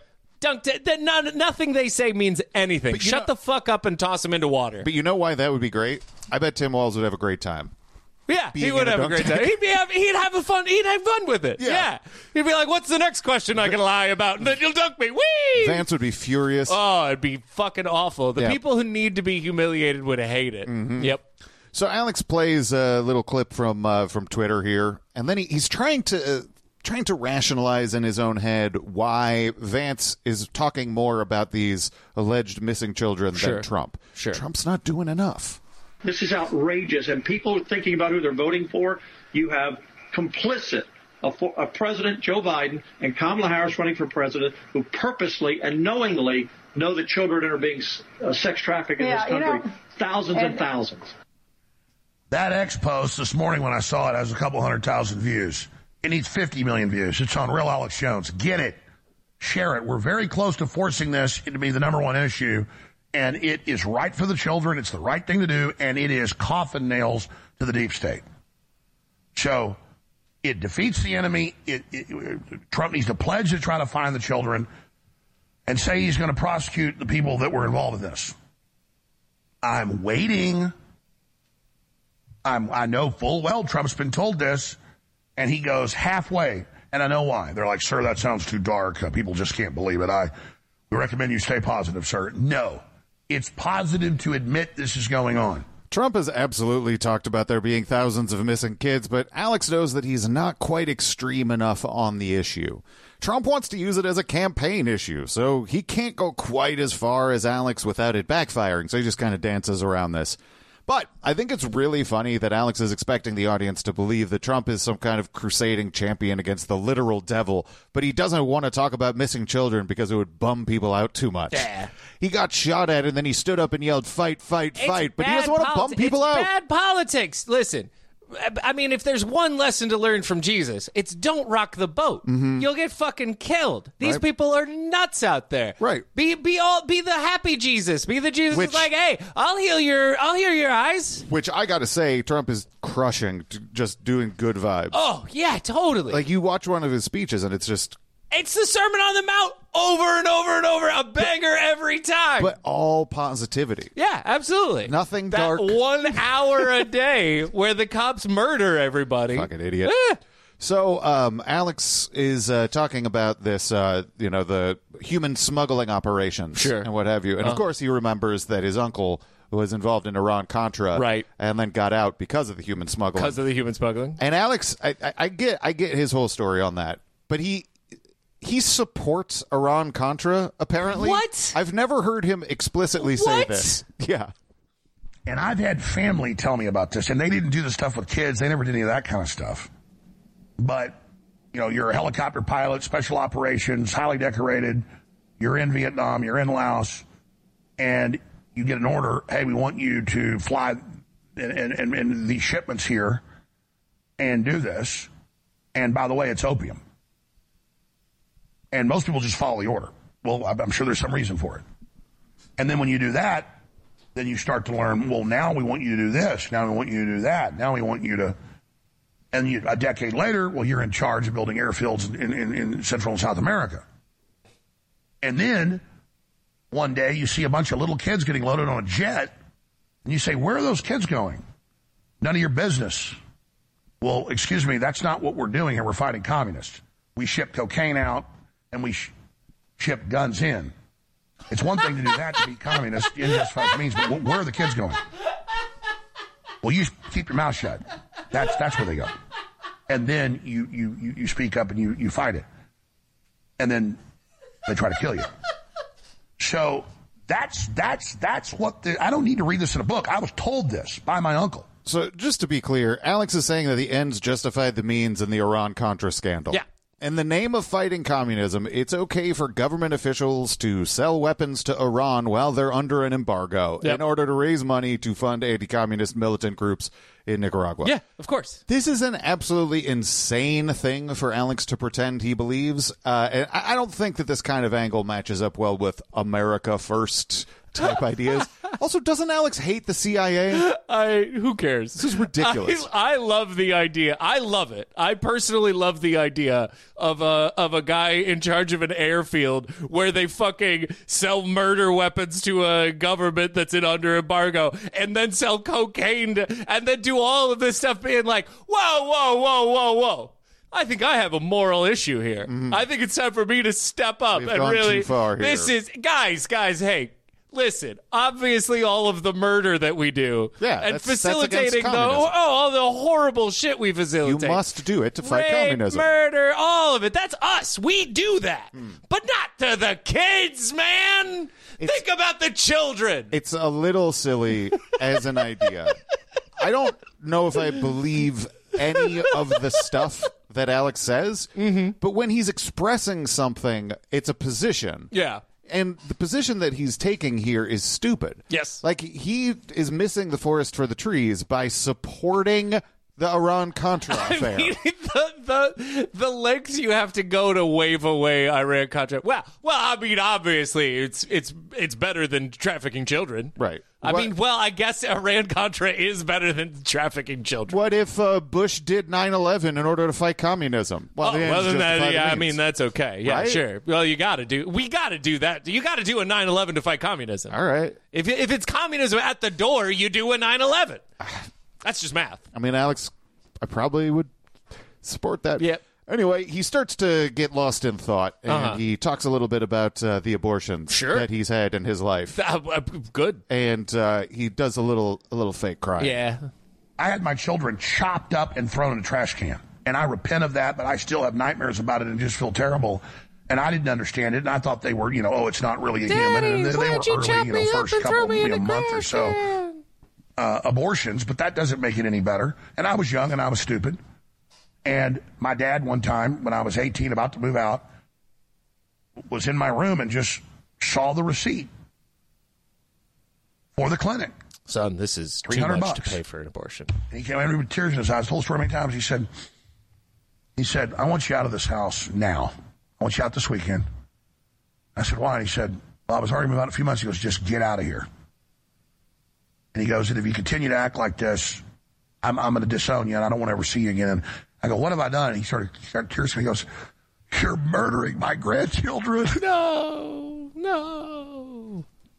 Nothing they say means anything. Shut the fuck up and toss them into water.
But you know why that would be great? I bet Tim Walz would have a great time.
Yeah, he would have a great time. He'd have fun with it. Yeah. He'd be like, what's the next question I can lie about? And then you'll dunk me. Whee!
Vance would be furious.
Oh, it'd be fucking awful. The people who need to be humiliated would hate it.
Mm-hmm.
Yep.
So Alex plays a little clip from Twitter here, and then he's trying to rationalize in his own head why Vance is talking more about these alleged missing children than Trump.
Sure.
Trump's not doing enough.
This is outrageous. And people are thinking about who they're voting for. You have complicit a President Joe Biden and Kamala Harris running for president who purposely and knowingly know that children are being sex trafficked in this country. Thousands and thousands.
That X post this morning when I saw it has a couple 100,000 views. It needs 50 million views. It's on Real Alex Jones. Get it. Share it. We're very close to forcing this to be the number one issue. And it is right for the children. It's the right thing to do. And it is coffin nails to the deep state. So it defeats the enemy. Trump needs to pledge to try to find the children and say he's going to prosecute the people that were involved in this. I'm waiting. I know full well Trump's been told this, and he goes halfway, and I know why. They're like, sir, that sounds too dark. People just can't believe it. We recommend you stay positive, sir. No, it's positive to admit this is going on.
Trump has absolutely talked about there being thousands of missing kids, but Alex knows that he's not quite extreme enough on the issue. Trump wants to use it as a campaign issue, so he can't go quite as far as Alex without it backfiring, so he just kind of dances around this. But I think it's really funny that Alex is expecting the audience to believe that Trump is some kind of crusading champion against the literal devil, but he doesn't want to talk about missing children because it would bum people out too much.
Yeah.
He got shot at and then he stood up and yelled, fight, fight, fight, but he doesn't want to bum people out.
It's bad politics. Listen, I mean, if there's one lesson to learn from Jesus, it's don't rock the boat. Mm-hmm. You'll get fucking killed. These people are nuts out there.
Right.
Be the happy Jesus. Be the Jesus who's like, hey, I'll heal your eyes.
Which I got to say, Trump is crushing, just doing good vibes.
Oh, yeah, totally.
Like, you watch one of his speeches and it's just...
It's the Sermon on the Mount over and over and over. A banger every time.
But all positivity.
Yeah, absolutely.
Nothing dark.
That 1 hour a day where the cops murder everybody.
Fucking idiot. So Alex is talking about this, the human smuggling operations and what have you. And, of course, he remembers that his uncle was involved in Iran-Contra,
right,
and then got out because of the human smuggling.
Because of the human smuggling.
And Alex, I get his whole story on that. But he supports Iran-Contra, apparently.
What?
I've never heard him explicitly say this. Yeah.
And I've had family tell me about this, and they didn't do the stuff with kids. They never did any of that kind of stuff. But, you're a helicopter pilot, special operations, highly decorated. You're in Vietnam, you're in Laos, and you get an order, hey, we want you to fly in these shipments here and do this. And, by the way, it's opium. And most people just follow the order. Well, I'm sure there's some reason for it. And then when you do that, then you start to learn, well, now we want you to do this. Now we want you to do that. Now we want you to... And a decade later, well, you're in charge of building airfields in Central and South America. And then one day you see a bunch of little kids getting loaded on a jet, and you say, where are those kids going? None of your business. Well, excuse me, that's not what we're doing here. We're fighting communists. We ship cocaine out, and we ship guns in. It's one thing to do that to be communist in just five means, but where are the kids going? Well, you keep your mouth shut. That's where they go. And then you speak up and you fight it. And then they try to kill you. So that's what I don't need to read this in a book. I was told this by my uncle.
So just to be clear, Alex is saying that the ends justified the means in the Iran-Contra scandal.
Yeah.
In the name of fighting communism, it's okay for government officials to sell weapons to Iran while they're under an embargo in order to raise money to fund anti-communist militant groups in Nicaragua.
Yeah, of course.
This is an absolutely insane thing for Alex to pretend he believes. And I don't think that this kind of angle matches up well with America First type ideas. Also, doesn't Alex hate the CIA?
Who cares?
This is ridiculous.
I love the idea. I love it. I personally love the idea of a guy in charge of an airfield where they fucking sell murder weapons to a government that's under embargo, and then sell cocaine and then do all of this stuff being like, whoa. I think I have a moral issue here. Mm-hmm. I think it's time for me to step up and
gone
really.
Too far here.
This is guys. Hey. Listen, obviously all of the murder that we do and facilitating all the horrible shit we facilitate.
You must do it to fight
Rape,
communism.
Murder, all of it. That's us. We do that. But not to the kids, man. Think about the children.
It's a little silly as an idea. I don't know if I believe any of the stuff that Alex says, but when he's expressing something, it's a position.
Yeah.
And the position that he's taking here is stupid.
Yes.
Like, he is missing the forest for the trees by supporting the Iran-Contra affair.
I mean, the lengths you have to go to wave away Iran-Contra. Well, I mean, obviously, it's better than trafficking children.
Right.
I guess Iran-Contra is better than trafficking children.
What if Bush did 9/11 in order to fight communism? Well,
that's okay. Yeah,
right?
Sure. Well, we got to do that. You got to do a 9/11 to fight communism.
All right.
If it's communism at the door, you do a 9/11. That's just math.
I mean, Alex, I probably would support that.
Yep.
Anyway, he starts to get lost in thought, and he talks a little bit about the abortions that he's had in his life.
Good.
And he does a little fake cry.
Yeah.
I had my children chopped up and thrown in a trash can, and I repent of that, but I still have nightmares about it and just feel terrible. And I didn't understand it, and I thought they were, it's not really a human. And they were early, first couple, a month or so. Abortions, but that doesn't make it any better. And I was young and I was stupid. And my dad, one time when I was 18, about to move out, was in my room and just saw the receipt for the clinic.
Son, this is too
$300
much to pay for an abortion.
And he came in with tears in his eyes. Told the story many times. He said, I want you out of this house now. I want you out this weekend. I said, why? And he said, well, I was already moving out in a few months. He goes, just get out of here. And he goes, and if you continue to act like this, I'm going to disown you, and I don't want to ever see you again. I go, what have I done? And he started tears. He goes, you're murdering my grandchildren.
No.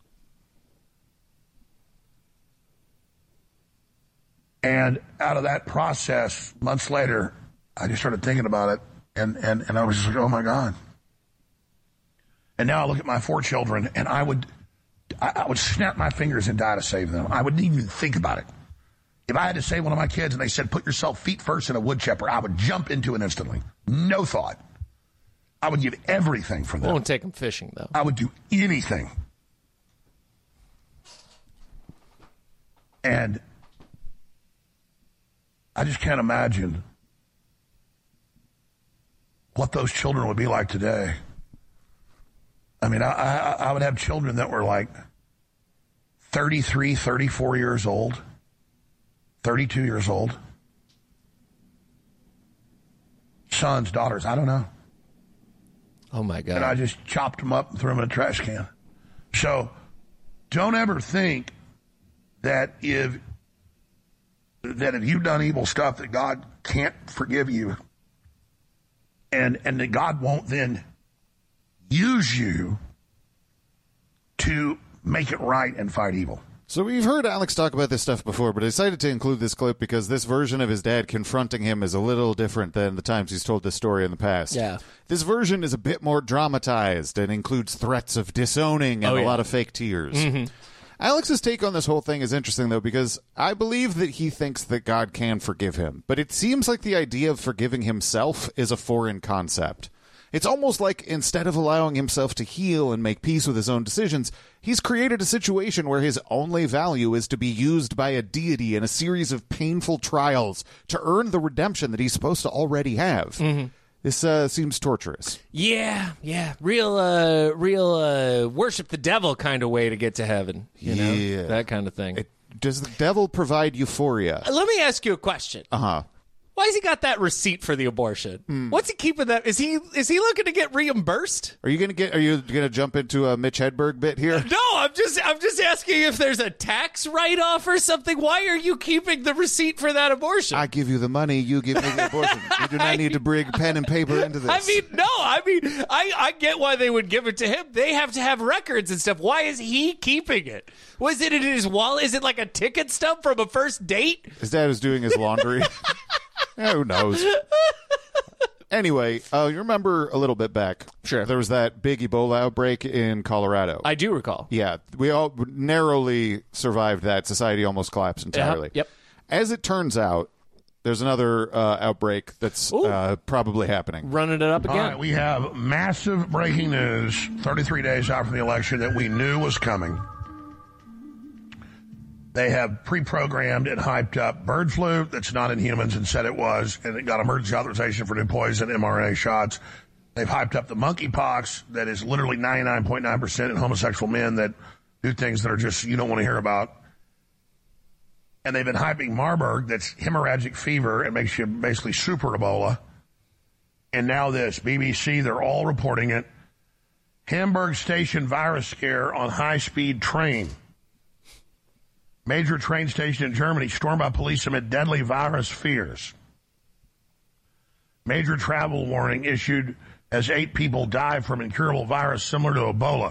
And out of that process, months later, I just started thinking about it, and I was just like, oh, my God. And now I look at my 4 children, and I would snap my fingers and die to save them. I wouldn't even think about it. If I had to save one of my kids and they said, put yourself feet first in a wood chipper, I would jump into it instantly. No thought. I would give everything for them.
Won't take them fishing, though.
I would do anything. And I just can't imagine what those children would be like today. I mean, I would have children that were like 33, 34 years old, 32 years old. Sons, daughters, I don't know.
Oh, my God.
And I just chopped them up and threw them in a trash can. So don't ever think that if you've done evil stuff that God can't forgive you and that God won't then use you to make it right and fight evil.
So we've heard Alex talk about this stuff before, but I decided to include this clip because this version of his dad confronting him is a little different than the times he's told this story in the past.
Yeah.
This version is a bit more dramatized and includes threats of disowning and a lot of fake tears. Mm-hmm. Alex's take on this whole thing is interesting, though, because I believe that he thinks that God can forgive him, but it seems like the idea of forgiving himself is a foreign concept. It's almost like instead of allowing himself to heal and make peace with his own decisions, he's created a situation where his only value is to be used by a deity in a series of painful trials to earn the redemption that he's supposed to already have. Mm-hmm. This seems torturous.
Yeah. Real worship the devil kind of way to get to heaven. You know? That kind of thing.
Does the devil provide euphoria?
Let me ask you a question.
Uh-huh.
Why has he got that receipt for the abortion? What's he keeping that? Is he looking to get reimbursed?
Are you gonna jump into a Mitch Hedberg bit here?
No, I'm just asking if there's a tax write-off or something. Why are you keeping the receipt for that abortion?
I give you the money, you give me the abortion. You do not need to bring pen and paper into this.
I get why they would give it to him. They have to have records and stuff. Why is he keeping it? Was it in his wallet? Is it like a ticket stub from a first date?
His dad was doing his laundry. Who knows? Anyway, you remember a little bit back.
Sure.
There was that big Ebola outbreak in Colorado.
I do recall.
Yeah. We all narrowly survived that. Society almost collapsed entirely.
Yep.
As it turns out, there's another outbreak that's probably happening.
Running it up again.
All right, we have massive breaking news 33 days after the election that we knew was coming. They have pre-programmed and hyped up bird flu that's not in humans and said it was, and it got emergency authorization for new poison mRNA shots. They've hyped up the monkeypox that is literally 99.9% in homosexual men that do things that are just you don't want to hear about. And they've been hyping Marburg, that's hemorrhagic fever and makes you basically super Ebola. And now this, BBC, they're all reporting it. Hamburg station virus scare on high-speed train. Major train station in Germany stormed by police amid deadly virus fears. Major travel warning issued as 8 people die from incurable virus similar to Ebola.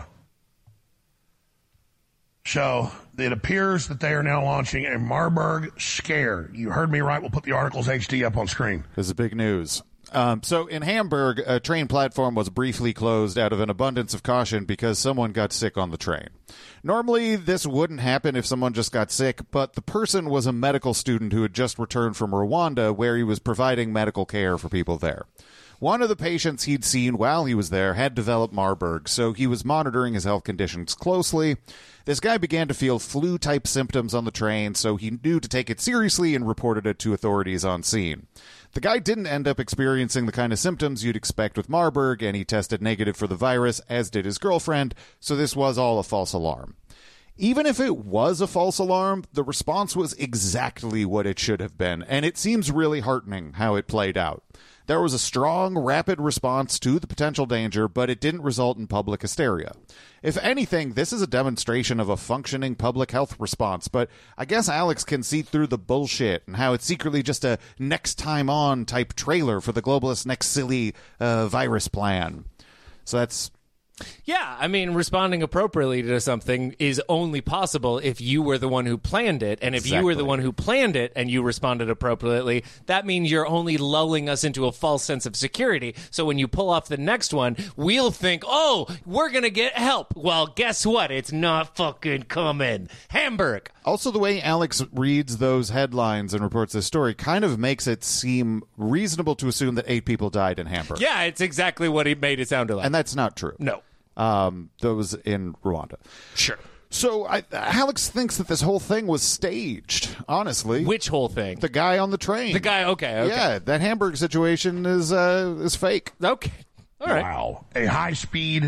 So it appears that they are now launching a Marburg scare. You heard me right. We'll put the articles HD up on screen.
This is big news. So in Hamburg, a train platform was briefly closed out of an abundance of caution because someone got sick on the train. Normally, this wouldn't happen if someone just got sick, but the person was a medical student who had just returned from Rwanda, where he was providing medical care for people there. One of the patients he'd seen while he was there had developed Marburg, so he was monitoring his health conditions closely. This guy began to feel flu-type symptoms on the train, so he knew to take it seriously and reported it to authorities on scene. The guy didn't end up experiencing the kind of symptoms you'd expect with Marburg, and he tested negative for the virus, as did his girlfriend, so this was all a false alarm. Even if it was a false alarm, the response was exactly what it should have been, and it seems really heartening how it played out. There was a strong, rapid response to the potential danger, but it didn't result in public hysteria. If anything, this is a demonstration of a functioning public health response, but I guess Alex can see through the bullshit and how it's secretly just a next time on type trailer for the globalist next silly virus plan. So that's...
Yeah, I mean, responding appropriately to something is only possible if you were the one who planned it. And if you were the one who planned it and you responded appropriately, that means you're only lulling us into a false sense of security. So when you pull off the next one, we'll think, oh, we're going to get help. Well, guess what? It's not fucking coming. Hamburg.
Also, the way Alex reads those headlines and reports this story kind of makes it seem reasonable to assume that 8 people died in Hamburg.
Yeah, it's exactly what he made it sound like.
And that's not true.
No.
Those in Rwanda.
Sure.
So Alex thinks that this whole thing was staged, honestly.
Which whole thing?
The guy on the train.
The guy, okay.
Yeah, that Hamburg situation is fake.
Okay. All right.
Wow. A high-speed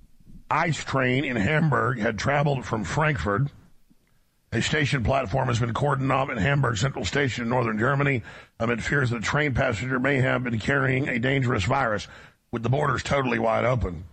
ice train in Hamburg had traveled from Frankfurt. A station platform has been cordoned off in Hamburg Central Station in northern Germany amid fears that a train passenger may have been carrying a dangerous virus, with the borders totally wide open.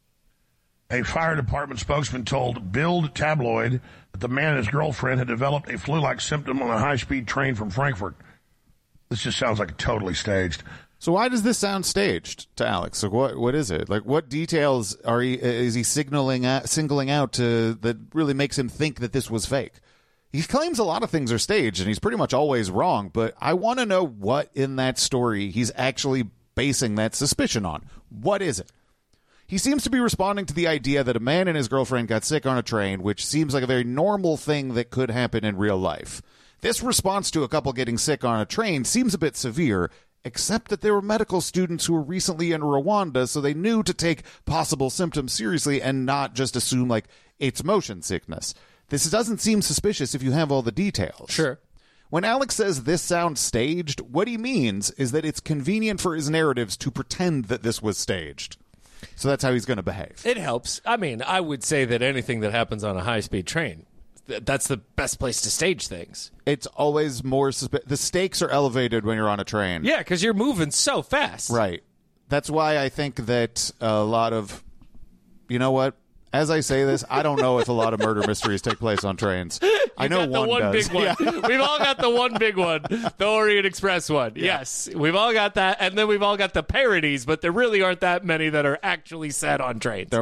A fire department spokesman told Bild tabloid that the man and his girlfriend had developed a flu-like symptom on a high-speed train from Frankfurt. This just sounds like totally staged.
So why does this sound staged to Alex? Like what is it? Like what details is he singling out that really makes him think that this was fake? He claims a lot of things are staged, and he's pretty much always wrong, but I want to know what in that story he's actually basing that suspicion on. What is it? He seems to be responding to the idea that a man and his girlfriend got sick on a train, which seems like a very normal thing that could happen in real life. This response to a couple getting sick on a train seems a bit severe, except that they were medical students who were recently in Rwanda, so they knew to take possible symptoms seriously and not just assume, like, it's motion sickness. This doesn't seem suspicious if you have all the details.
Sure.
When Alex says this sounds staged, what he means is that it's convenient for his narratives to pretend that this was staged. So that's how he's going to behave.
It helps. I mean, I would say that anything that happens on a high-speed train, that's the best place to stage things.
It's always more the stakes are elevated when you're on a train.
Yeah, because you're moving so fast.
Right. That's why I think that a lot of, you know what? As I say this, I don't know if a lot of murder mysteries take place on trains. I know one does.
Big one. Yeah. We've all got the one big one, the Orient Express one. Yeah. Yes, we've all got that, and then we've all got the parodies, but there really aren't that many that are actually set on trains.
There might,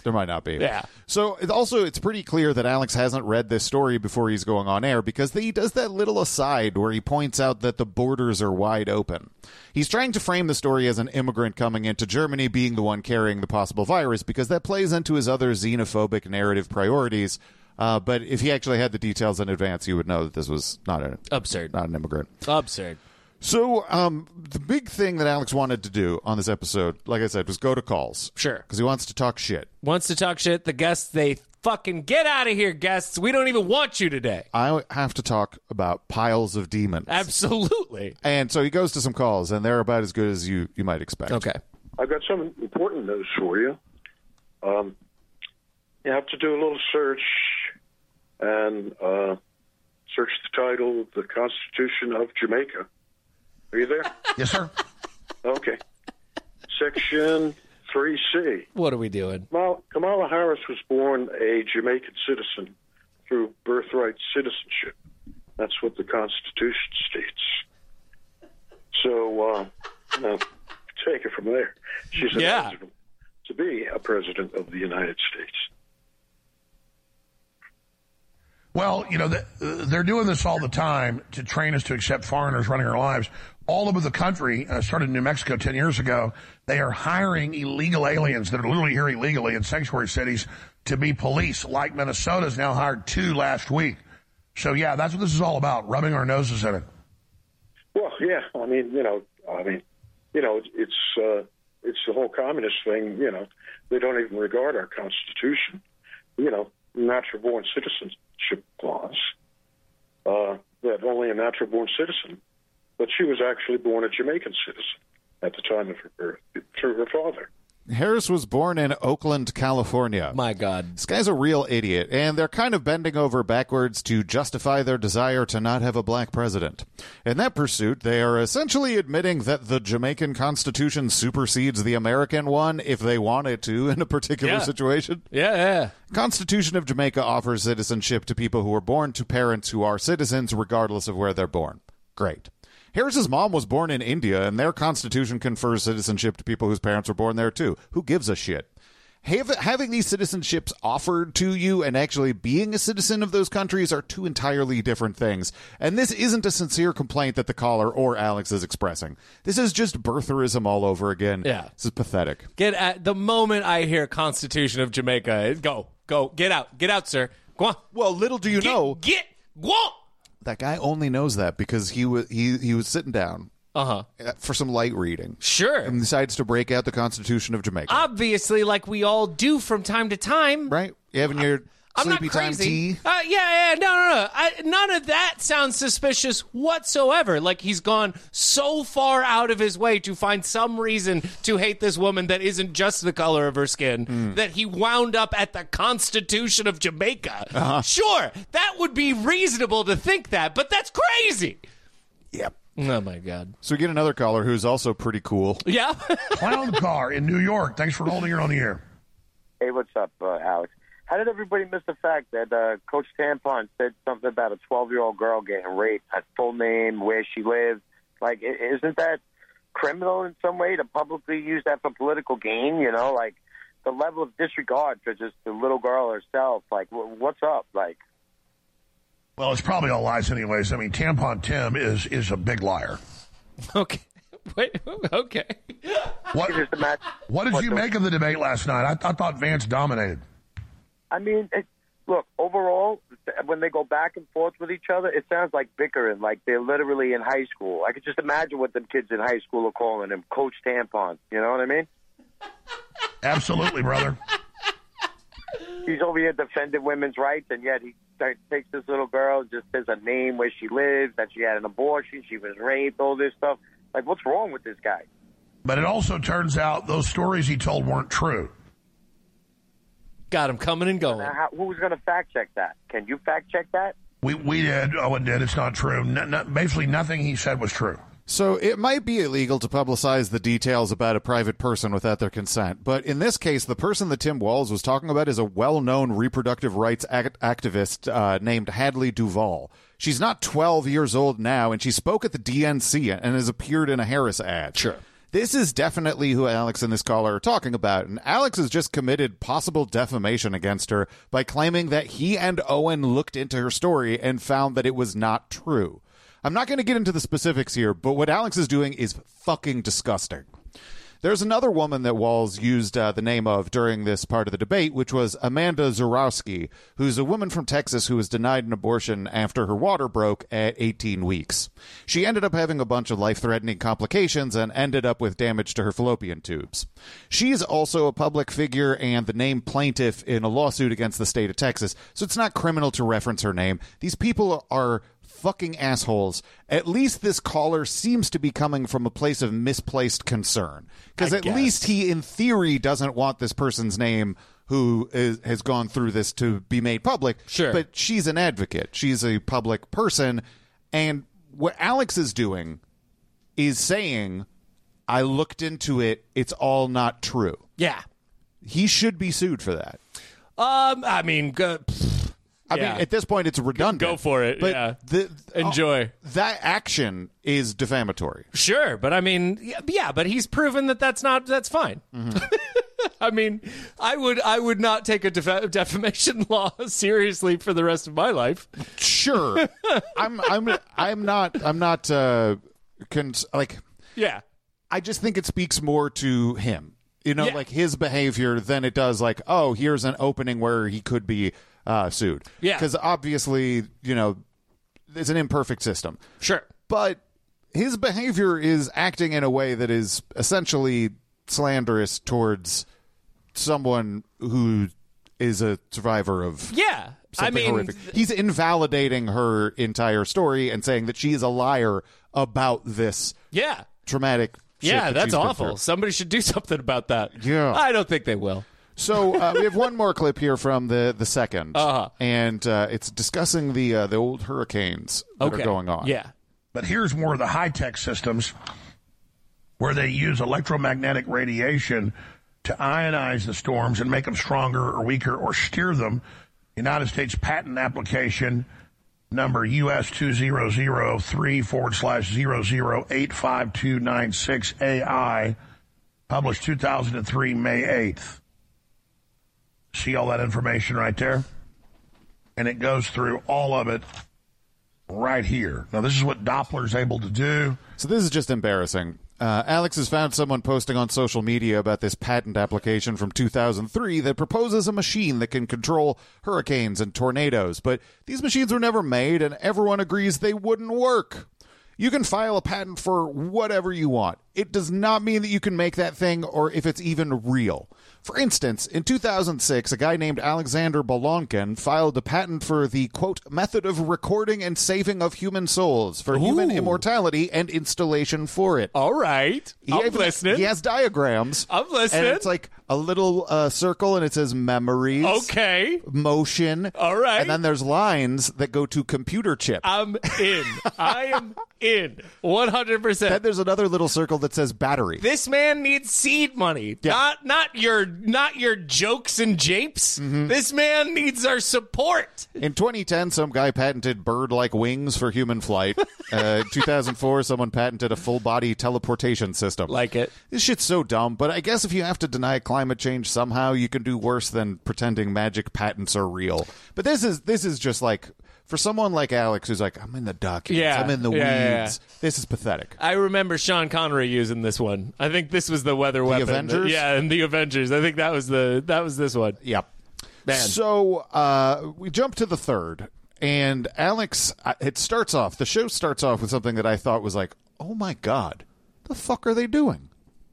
There might not be.
Yeah.
So it's pretty clear that Alex hasn't read this story before he's going on air, because he does that little aside where he points out that the borders are wide open. He's trying to frame the story as an immigrant coming into Germany being the one carrying the possible virus, because that plays into his other xenophobic narrative priorities. But if he actually had the details in advance, you would know that this was not an immigrant.
Absurd.
So the big thing that Alex wanted to do on this episode, like I said, was go to calls.
Sure.
Because he wants to talk shit.
The guests, they fucking get out of here, guests. We don't even want you today.
I have to talk about piles of demons.
Absolutely.
And so he goes to some calls, and they're about as good as you might expect.
Okay.
I've got some important news for you. You have to do a little search and search the title, The Constitution of Jamaica. Are you there?
Yes, sir.
Okay. Section 3C.
What are we doing?
Kamala Harris was born a Jamaican citizen through birthright citizenship. That's what the Constitution states. So, take it from there. She's eligible to be a president of the United States.
Well, they're doing this all the time to train us to accept foreigners running our lives. All over the country, started in New Mexico 10 years ago, they are hiring illegal aliens that are literally here illegally in sanctuary cities to be police, like Minnesota's now hired 2 last week. So, yeah, that's what this is all about, rubbing our noses in it.
Well, yeah, it's the whole communist thing, they don't even regard our Constitution, natural-born citizenship clause, that only a natural-born citizen. But she was actually born a Jamaican citizen at the time of her birth through her father.
Harris was born in Oakland, California.
My God.
This guy's a real idiot, and they're kind of bending over backwards to justify their desire to not have a black president. In that pursuit, they are essentially admitting that the Jamaican Constitution supersedes the American one if they want it to in a particular situation.
Yeah.
Constitution of Jamaica offers citizenship to people who are born to parents who are citizens regardless of where they're born. Great. Harris's mom was born in India, and their constitution confers citizenship to people whose parents were born there, too. Who gives a shit? Having these citizenships offered to you and actually being a citizen of those countries are 2 entirely different things. And this isn't a sincere complaint that the caller or Alex is expressing. This is just birtherism all over again.
Yeah.
This is pathetic.
The moment I hear Constitution of Jamaica, go, get out, sir. Go on.
Well, little do you know.
Go on.
That guy only knows that because he was sitting down for some light reading.
Sure.
And decides to break out the Constitution of Jamaica.
Obviously, like we all do from time to time.
Right? You having your sleepy time tea?
No. None of that sounds suspicious whatsoever. Like he's gone so far out of his way to find some reason to hate this woman that isn't just the color of her skin, that he wound up at the Constitution of Jamaica. Sure, that would be reasonable to think that, but that's crazy.
Yep.
Oh, my God.
So we get another caller who's also pretty cool.
Yeah.
Clown Car in New York. Thanks for holding her on the air.
Hey, what's up, Alex? How did everybody miss the fact that Coach Tampon said something about a 12-year-old girl getting raped, her full name, where she lived? Like, isn't that criminal in some way to publicly use that for political gain? Like the level of disregard for just the little girl herself. Like, what's up? Like,
well, it's probably all lies anyways. I mean, Tampon Tim is a big liar.
Okay. Wait, okay.
What did you make of the debate last night? I thought Vance dominated.
I mean, look, overall, when they go back and forth with each other, it sounds like bickering, like they're literally in high school. I could just imagine what them kids in high school are calling him, Coach Tampon. You know what I mean?
Absolutely, brother.
He's over here defending women's rights, and yet he takes this little girl, just says a name, where she lives, that she had an abortion, she was raped, all this stuff. Like, what's wrong with this guy?
But it also turns out those stories he told weren't true.
Got him coming and going.
Who's going to fact check that? Can you fact check that?
We did. Owen did. It's not true. Basically, nothing he said was true.
So it might be illegal to publicize the details about a private person without their consent. But in this case, the person that Tim Walz was talking about is a well-known reproductive rights activist named Hadley Duval. She's not 12 years old now, and she spoke at the DNC and has appeared in a Harris ad.
Sure.
This is definitely who Alex and this caller are talking about, and Alex has just committed possible defamation against her by claiming that he and Owen looked into her story and found that it was not true. I'm not going to get into the specifics here, but what Alex is doing is fucking disgusting. There's another woman that Walls used the name of during this part of the debate, which was Amanda Zurawski, who's a woman from Texas who was denied an abortion after her water broke at 18 weeks. She ended up having a bunch of life-threatening complications and ended up with damage to her fallopian tubes. She's also a public figure and the named plaintiff in a lawsuit against the state of Texas, so it's not criminal to reference her name. These people are fucking assholes. At least this caller seems to be coming from a place of misplaced concern. Because at least he, in theory, doesn't want this person's name who has gone through this to be made public.
Sure.
But she's an advocate. She's a public person. And what Alex is doing is saying, I looked into it. It's all not true.
Yeah.
He should be sued for that.
I mean,
I mean, at this point, it's redundant.
Go for it.
But
Enjoy.
That action is defamatory.
Sure, but I mean, yeah, but he's proven that that's fine.
Mm-hmm.
I mean, I would not take a defamation law seriously for the rest of my life.
Sure, I'm not.
Yeah,
I just think it speaks more to him. Like his behavior than it does like, oh, here's an opening where he could be sued.
Yeah.
Because obviously, it's an imperfect system.
Sure.
But his behavior is acting in a way that is essentially slanderous towards someone who is a survivor of something horrific. He's invalidating her entire story and saying that she is a liar about this traumatic shit that
that's
she's been
awful.
through.
Somebody should do something about that.
Yeah.
I don't think they will.
So we have one more clip here from the second, and it's discussing the old hurricanes that are going on.
Yeah.
But here's more of the high-tech systems where they use electromagnetic radiation to ionize the storms and make them stronger or weaker or steer them. United States patent application number US 2003/00859296AI, published 2003, May 8th. See all that information right there? And it goes through all of it right here. Now, this is what Doppler's able to do.
So this is just embarrassing. Alex has found someone posting on social media about this patent application from 2003 that proposes a machine that can control hurricanes and tornadoes. But these machines were never made, and everyone agrees they wouldn't work. You can file a patent for whatever you want. It does not mean that you can make that thing or if it's even real. For instance, in 2006, a guy named Alexander Bolonkin filed a patent for the, quote, method of recording and saving of human souls for human immortality and installation for it.
All right. I'm listening.
He has diagrams.
I'm listening.
And it's like a little circle, and it says memories.
Okay.
Motion.
All right.
And then there's lines that go to computer chip.
I'm in. I am in. 100%.
Then there's another little circle that says battery.
This man needs seed money. Yeah. Not your jokes and japes.
Mm-hmm.
This man needs our support.
In 2010, some guy patented bird-like wings for human flight. 2004, someone patented a full-body teleportation system.
Like it.
This shit's so dumb, but I guess if you have to deny climate change somehow, you can do worse than pretending magic patents are real. But this is just like, for someone like Alex who's like, I'm in the documents, I'm in the weeds, this is pathetic.
I remember Sean Connery using this one. I think this was the weather weapon.
Avengers?
And the Avengers. I think that was this one.
Yep.
Man.
So we jump to the third, and Alex, the show starts off with something that I thought was like, oh my God, the fuck are they doing?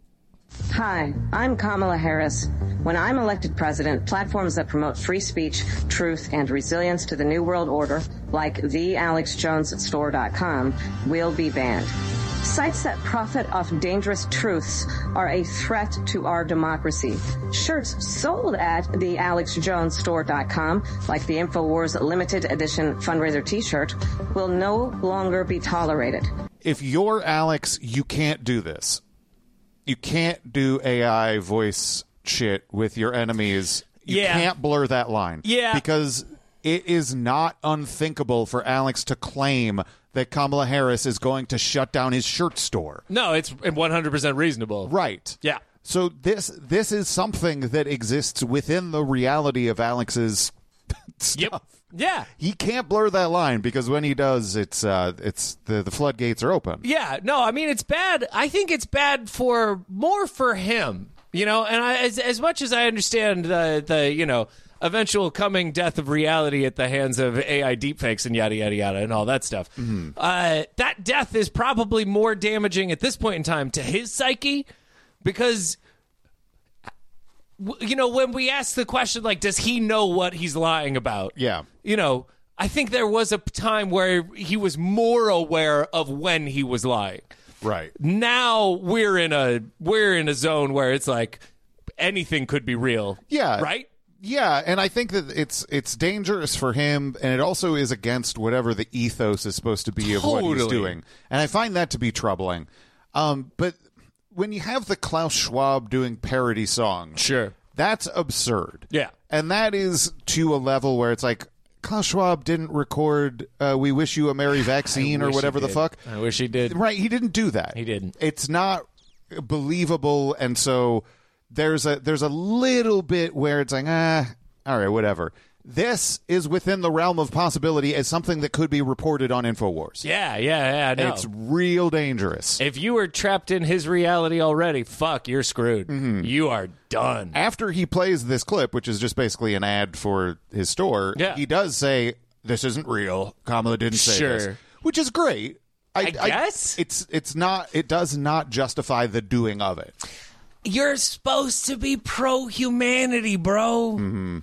Hi, I'm Kamala Harris. When I'm elected president, platforms that promote free speech, truth, and resilience to the New World Order, like thealexjonesstore.com, will be banned. Sites that profit off dangerous truths are a threat to our democracy. Shirts sold at thealexjonesstore.com, like the InfoWars limited edition fundraiser t-shirt, will no longer be tolerated.
If you're Alex, you can't do this. You can't do AI voice shit with your enemies. You can't blur that line.
Yeah.
Because it is not unthinkable for Alex to claim that Kamala Harris is going to shut down his shirt store.
No, it's 100% reasonable.
Right.
Yeah.
So this is something that exists within the reality of Alex's stuff.
Yep. Yeah.
He can't blur that line because when he does, it's the floodgates are open.
Yeah. No, I mean, it's bad. I think it's bad more for him, and as much as I understand the eventual coming death of reality at the hands of AI deepfakes and yada, yada, yada, and all that stuff.
Mm-hmm.
That death is probably more damaging at this point in time to his psyche because, when we ask the question, like, does he know what he's lying about?
Yeah.
I think there was a time where he was more aware of when he was lying.
Right.
Now we're in a zone where it's like anything could be real.
Yeah.
Right?
Yeah, and I think that it's dangerous for him, and it also is against whatever the ethos is supposed to be of what he's doing. And I find that to be troubling. But when you have the Klaus Schwab doing parody songs,
sure,
that's absurd.
Yeah.
And that is to a level where it's like, Klaus Schwab didn't record We Wish You a Merry Vaccine or whatever the fuck.
I wish he did.
Right, he didn't do that.
He didn't.
It's not believable, and so there's a little bit where it's like, all right, whatever. This is within the realm of possibility as something that could be reported on InfoWars.
Yeah, no.
It's real dangerous.
If you were trapped in his reality already, fuck, you're screwed.
Mm-hmm.
You are done.
After he plays this clip, which is just basically an ad for his store, he does say, this isn't real. Kamala didn't say this. Which is great.
I guess?
It's not. It does not justify the doing of it.
You're supposed to be pro-humanity, bro.
Mm-hmm.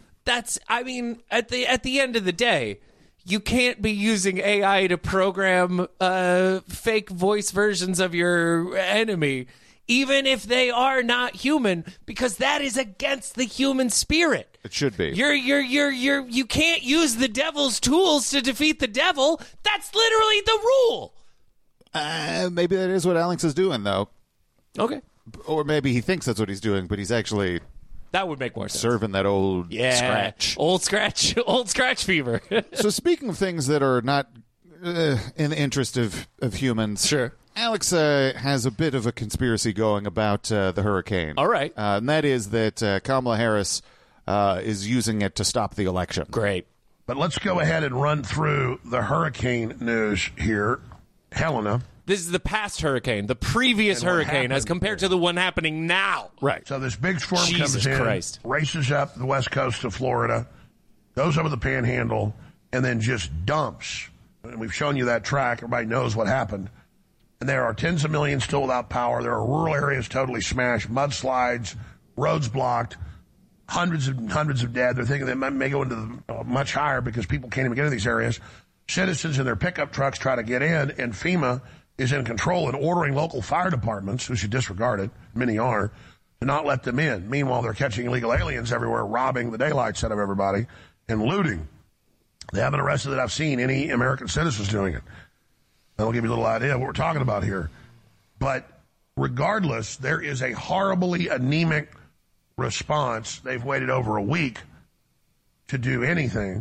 At the end of the day, you can't be using AI to program fake voice versions of your enemy, even if they are not human, because that is against the human spirit.
It should be.
You can't use the devil's tools to defeat the devil. That's literally the rule.
Maybe that is what Alex is doing, though.
Okay.
Or maybe he thinks that's what he's doing, but he's actually
that would make more sense.
Serving that old scratch.
Old scratch fever.
So speaking of things that are not in the interest of humans,
sure.
Alex has a bit of a conspiracy going about the hurricane.
All right.
And that is that Kamala Harris is using it to stop the election.
Great.
But let's go ahead and run through the hurricane news here. Helena.
This is the past hurricane, the previous hurricane, as compared to the one happening now.
Right.
So this big storm comes in,
Christ.
races up the west coast of Florida, goes over the panhandle, and then just dumps. And we've shown you that track. Everybody knows what happened. And there are tens of millions still without power. There are rural areas totally smashed, mudslides, roads blocked, hundreds of dead. They're thinking they may go into much higher because people can't even get into these areas. Citizens in their pickup trucks try to get in, and FEMA is in control and ordering local fire departments, who should disregard it, many are, to not let them in. Meanwhile, they're catching illegal aliens everywhere, robbing the daylights out of everybody and looting. They haven't arrested that I've seen any American citizens doing it. That'll give you a little idea of what we're talking about here. But regardless, there is a horribly anemic response. They've waited over a week to do anything.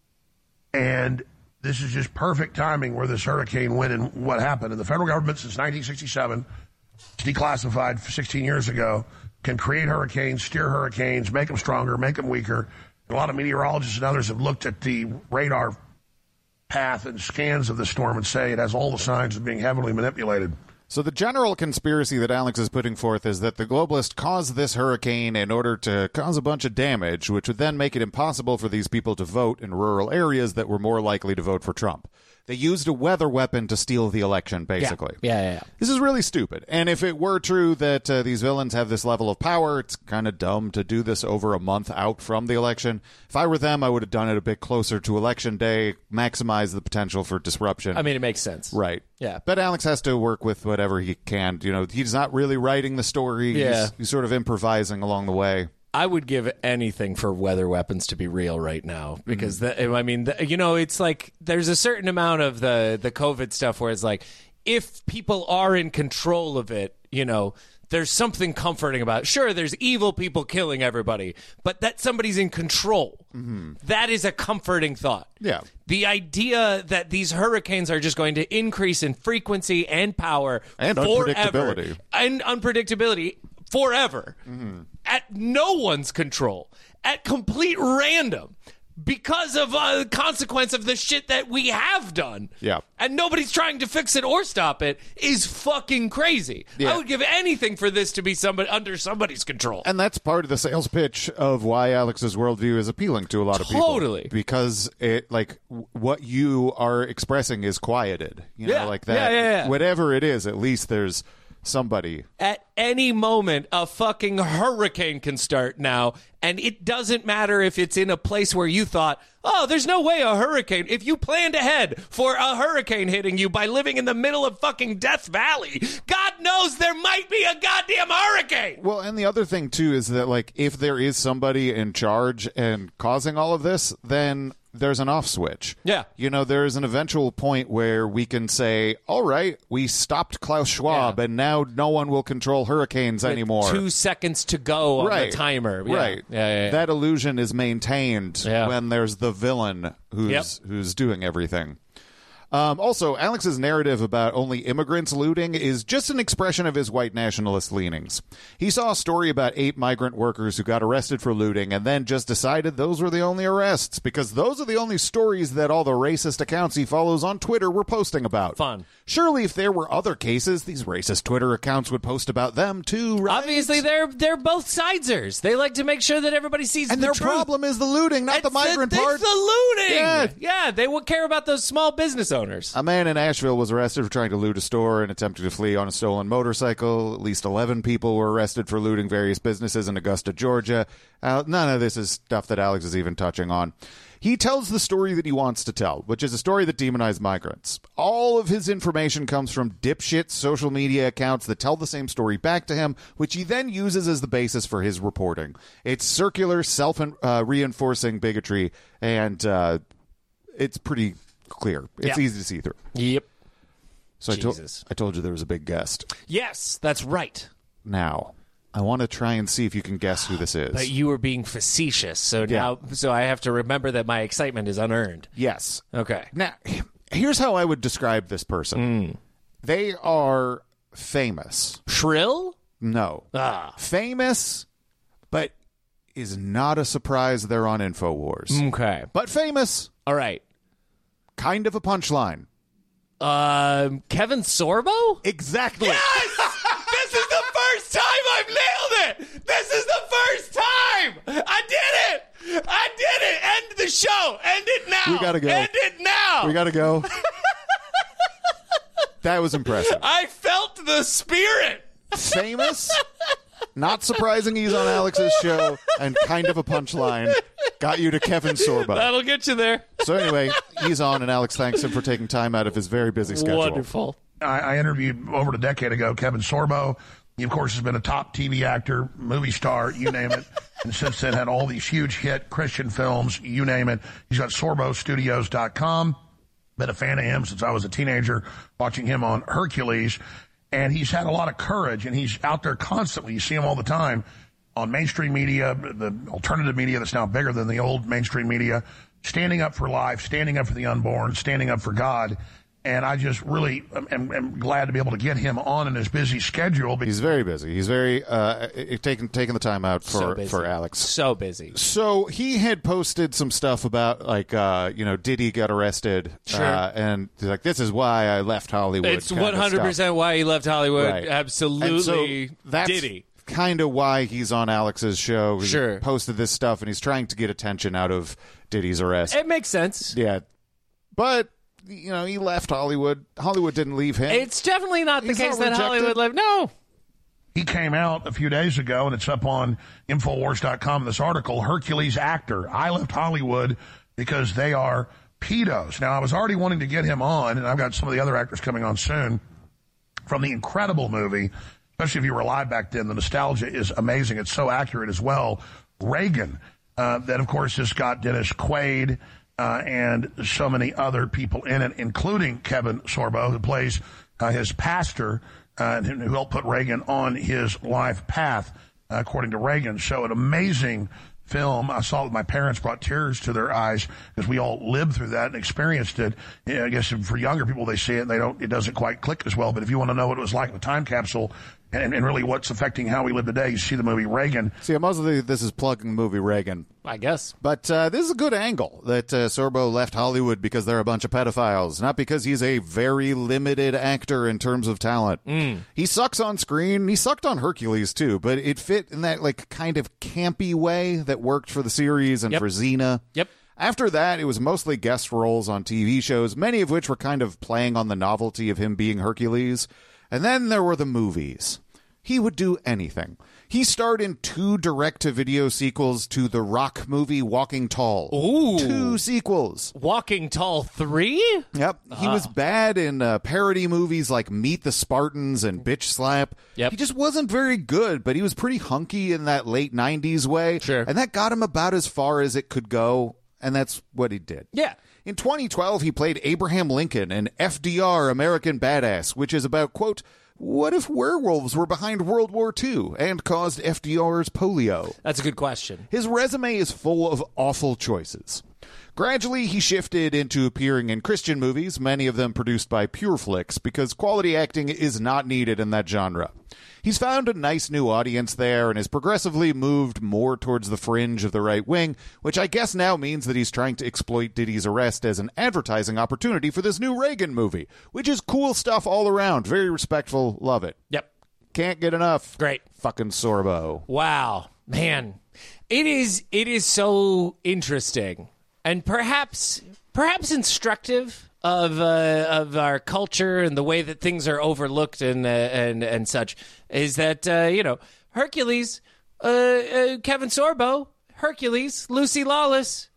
And this is just perfect timing where this hurricane went and what happened. And the federal government since 1967, declassified 16 years ago, can create hurricanes, steer hurricanes, make them stronger, make them weaker. And a lot of meteorologists and others have looked at the radar path and scans of the storm and say it has all the signs of being heavily manipulated.
So the general conspiracy that Alex is putting forth is that the globalists caused this hurricane in order to cause a bunch of damage, which would then make it impossible for these people to vote in rural areas that were more likely to vote for Trump. They used a weather weapon to steal the election, basically.
Yeah.
This is really stupid. And if it were true that these villains have this level of power, it's kind of dumb to do this over a month out from the election. If I were them, I would have done it a bit closer to Election Day, maximize the potential for disruption.
I mean, it makes sense.
Right.
Yeah.
But Alex has to work with whatever he can. You know, he's not really writing the story.
Yeah.
He's sort of improvising along the way.
I would give anything for weather weapons to be real right now because, it's like there's a certain amount of the COVID stuff where it's like if people are in control of it, there's something comforting about it. Sure, there's evil people killing everybody, but that somebody's in control. That is a comforting thought.
Yeah.
The idea that these hurricanes are just going to increase in frequency and power
and
forever,
unpredictability.
And unpredictability forever at no one's control, at complete random, because of a consequence of the shit that we have done.
Yeah.
And nobody's trying to fix it or stop it is fucking crazy.
Yeah.
I would give anything for this to be under somebody's control.
And that's part of the sales pitch of why Alex's worldview is appealing to a lot of people.
Totally.
Because it, like, what you are expressing is quieted. You know, like that.
Yeah.
Whatever it is, at least there's somebody.
At any moment, a fucking hurricane can start now, and it doesn't matter if it's in a place where you thought, oh, there's no way a hurricane. If you planned ahead for a hurricane hitting you by living in the middle of fucking Death Valley, God knows there might be a goddamn hurricane.
Well, and the other thing, too, is that, like, if there is somebody in charge and causing all of this, then there's an off switch.
Yeah.
You know, there's an eventual point where we can say, all right, we stopped Klaus Schwab, and now no one will control hurricanes anymore.
2 seconds to go on the timer. Yeah.
Right.
Yeah.
That illusion is maintained when there's the villain who's doing everything. Also, Alex's narrative about only immigrants looting is just an expression of his white nationalist leanings. He saw a story about 8 migrant workers who got arrested for looting and then just decided those were the only arrests because those are the only stories that all the racist accounts he follows on Twitter were posting about.
Fun.
Surely if there were other cases, these racist Twitter accounts would post about them too, right?
Obviously, they're both sidesers. They like to make sure that everybody sees
and
the
their
truth.
problem is the looting, not the migrant part.
It's the looting.
Yeah.
They would care about those small business owners.
A man in Asheville was arrested for trying to loot a store and attempting to flee on a stolen motorcycle. At least 11 people were arrested for looting various businesses in Augusta, Georgia. None of this is stuff that Alex is even touching on. He tells the story that he wants to tell, which is a story that demonized migrants. All of his information comes from dipshit social media accounts that tell the same story back to him, which he then uses as the basis for his reporting. It's circular, self-reinforcing bigotry, and it's pretty clear. It's easy to see through.
Yep.
So I told you there was a big guest.
Yes, that's right.
Now, I want to try and see if you can guess who this is.
But you were being facetious, so now I have to remember that my excitement is unearned.
Yes.
Okay.
Now, here's how I would describe this person. They are famous.
Shrill?
No. Famous, but is not a surprise they're on InfoWars.
Okay.
But famous.
All right.
Kind of a punchline.
Kevin Sorbo?
Exactly.
Yes! This is the first time I've nailed it! This is the first time! I did it! End the show! End it now!
We gotta go.
End it now!
We gotta go. That was impressive.
I felt the spirit!
Famous? Not surprising he's on Alex's show, and kind of a punchline got you to Kevin Sorbo.
That'll get you there.
So anyway, he's on, and Alex thanks him for taking time out of his very busy schedule.
Wonderful.
I interviewed over a decade ago Kevin Sorbo. He, of course, has been a top TV actor, movie star, you name it. And since then had all these huge hit Christian films, you name it. He's got SorboStudios.com. Been a fan of him since I was a teenager, watching him on Hercules. And he's had a lot of courage, and he's out there constantly. You see him all the time on mainstream media, the alternative media that's now bigger than the old mainstream media, standing up for life, standing up for the unborn, standing up for God. And I just really am glad to be able to get him on in his busy schedule.
He's very busy. He's very taking the time out for Alex.
So busy.
So he had posted some stuff about, like, Diddy got arrested.
Sure.
And he's like, this is why I left Hollywood.
It's 100% why he left Hollywood.
Right.
Absolutely.
And so that's
Diddy.
Kind of why he's on Alex's show.
Sure.
He posted this stuff, and he's trying to get attention out of Diddy's arrest.
It makes sense.
Yeah. But he left Hollywood. Hollywood didn't leave him.
It's definitely not the case that
rejected.
Hollywood left. No.
He came out a few days ago, and it's up on Infowars.com, this article, Hercules actor. I left Hollywood because they are pedos. Now, I was already wanting to get him on, and I've got some of the other actors coming on soon, from the incredible movie, especially if you were alive back then. The nostalgia is amazing. It's so accurate as well. Reagan, that, of course, has got Dennis Quaid, and so many other people in it, including Kevin Sorbo, who plays his pastor, who helped put Reagan on his life path, according to Reagan. So an amazing film. I saw it with my parents, brought tears to their eyes because we all lived through that and experienced it. I guess for younger people, they see it and it doesn't quite click as well. But if you want to know what it was like in the time capsule and really what's affecting how we live today, you see the movie Reagan.
See, mostly this is plugging the movie Reagan,
I guess.
But this is a good angle that Sorbo left Hollywood because they're a bunch of pedophiles, not because he's a very limited actor in terms of talent. He sucks on screen. He sucked on Hercules, too, but it fit in that like kind of campy way that worked for the series and for Xena.
Yep.
After that, it was mostly guest roles on TV shows, many of which were kind of playing on the novelty of him being Hercules. And then there were the movies. He would do anything. He starred in 2 direct-to-video sequels to the Rock movie Walking Tall.
Ooh.
2 sequels.
Walking Tall 3?
Yep. He was bad in parody movies like Meet the Spartans and Bitch Slap.
Yep.
He just wasn't very good, but he was pretty hunky in that late 90s way.
Sure.
And that got him about as far as it could go, and that's what he did.
Yeah.
In 2012, he played Abraham Lincoln in FDR American Badass, which is about, quote, what if werewolves were behind World War II and caused FDR's polio?
That's a good question.
His resume is full of awful choices. Gradually, he shifted into appearing in Christian movies, many of them produced by PureFlix, because quality acting is not needed in that genre. He's found a nice new audience there and has progressively moved more towards the fringe of the right wing, which I guess now means that he's trying to exploit Diddy's arrest as an advertising opportunity for this new Reagan movie, which is cool stuff all around. Very respectful. Love it.
Yep.
Can't get enough.
Great.
Fucking Sorbo.
Wow. Man. It is so interesting and perhaps instructive of our culture and the way that things are overlooked and such is that Hercules, Kevin Sorbo, Hercules, Lucy Lawless,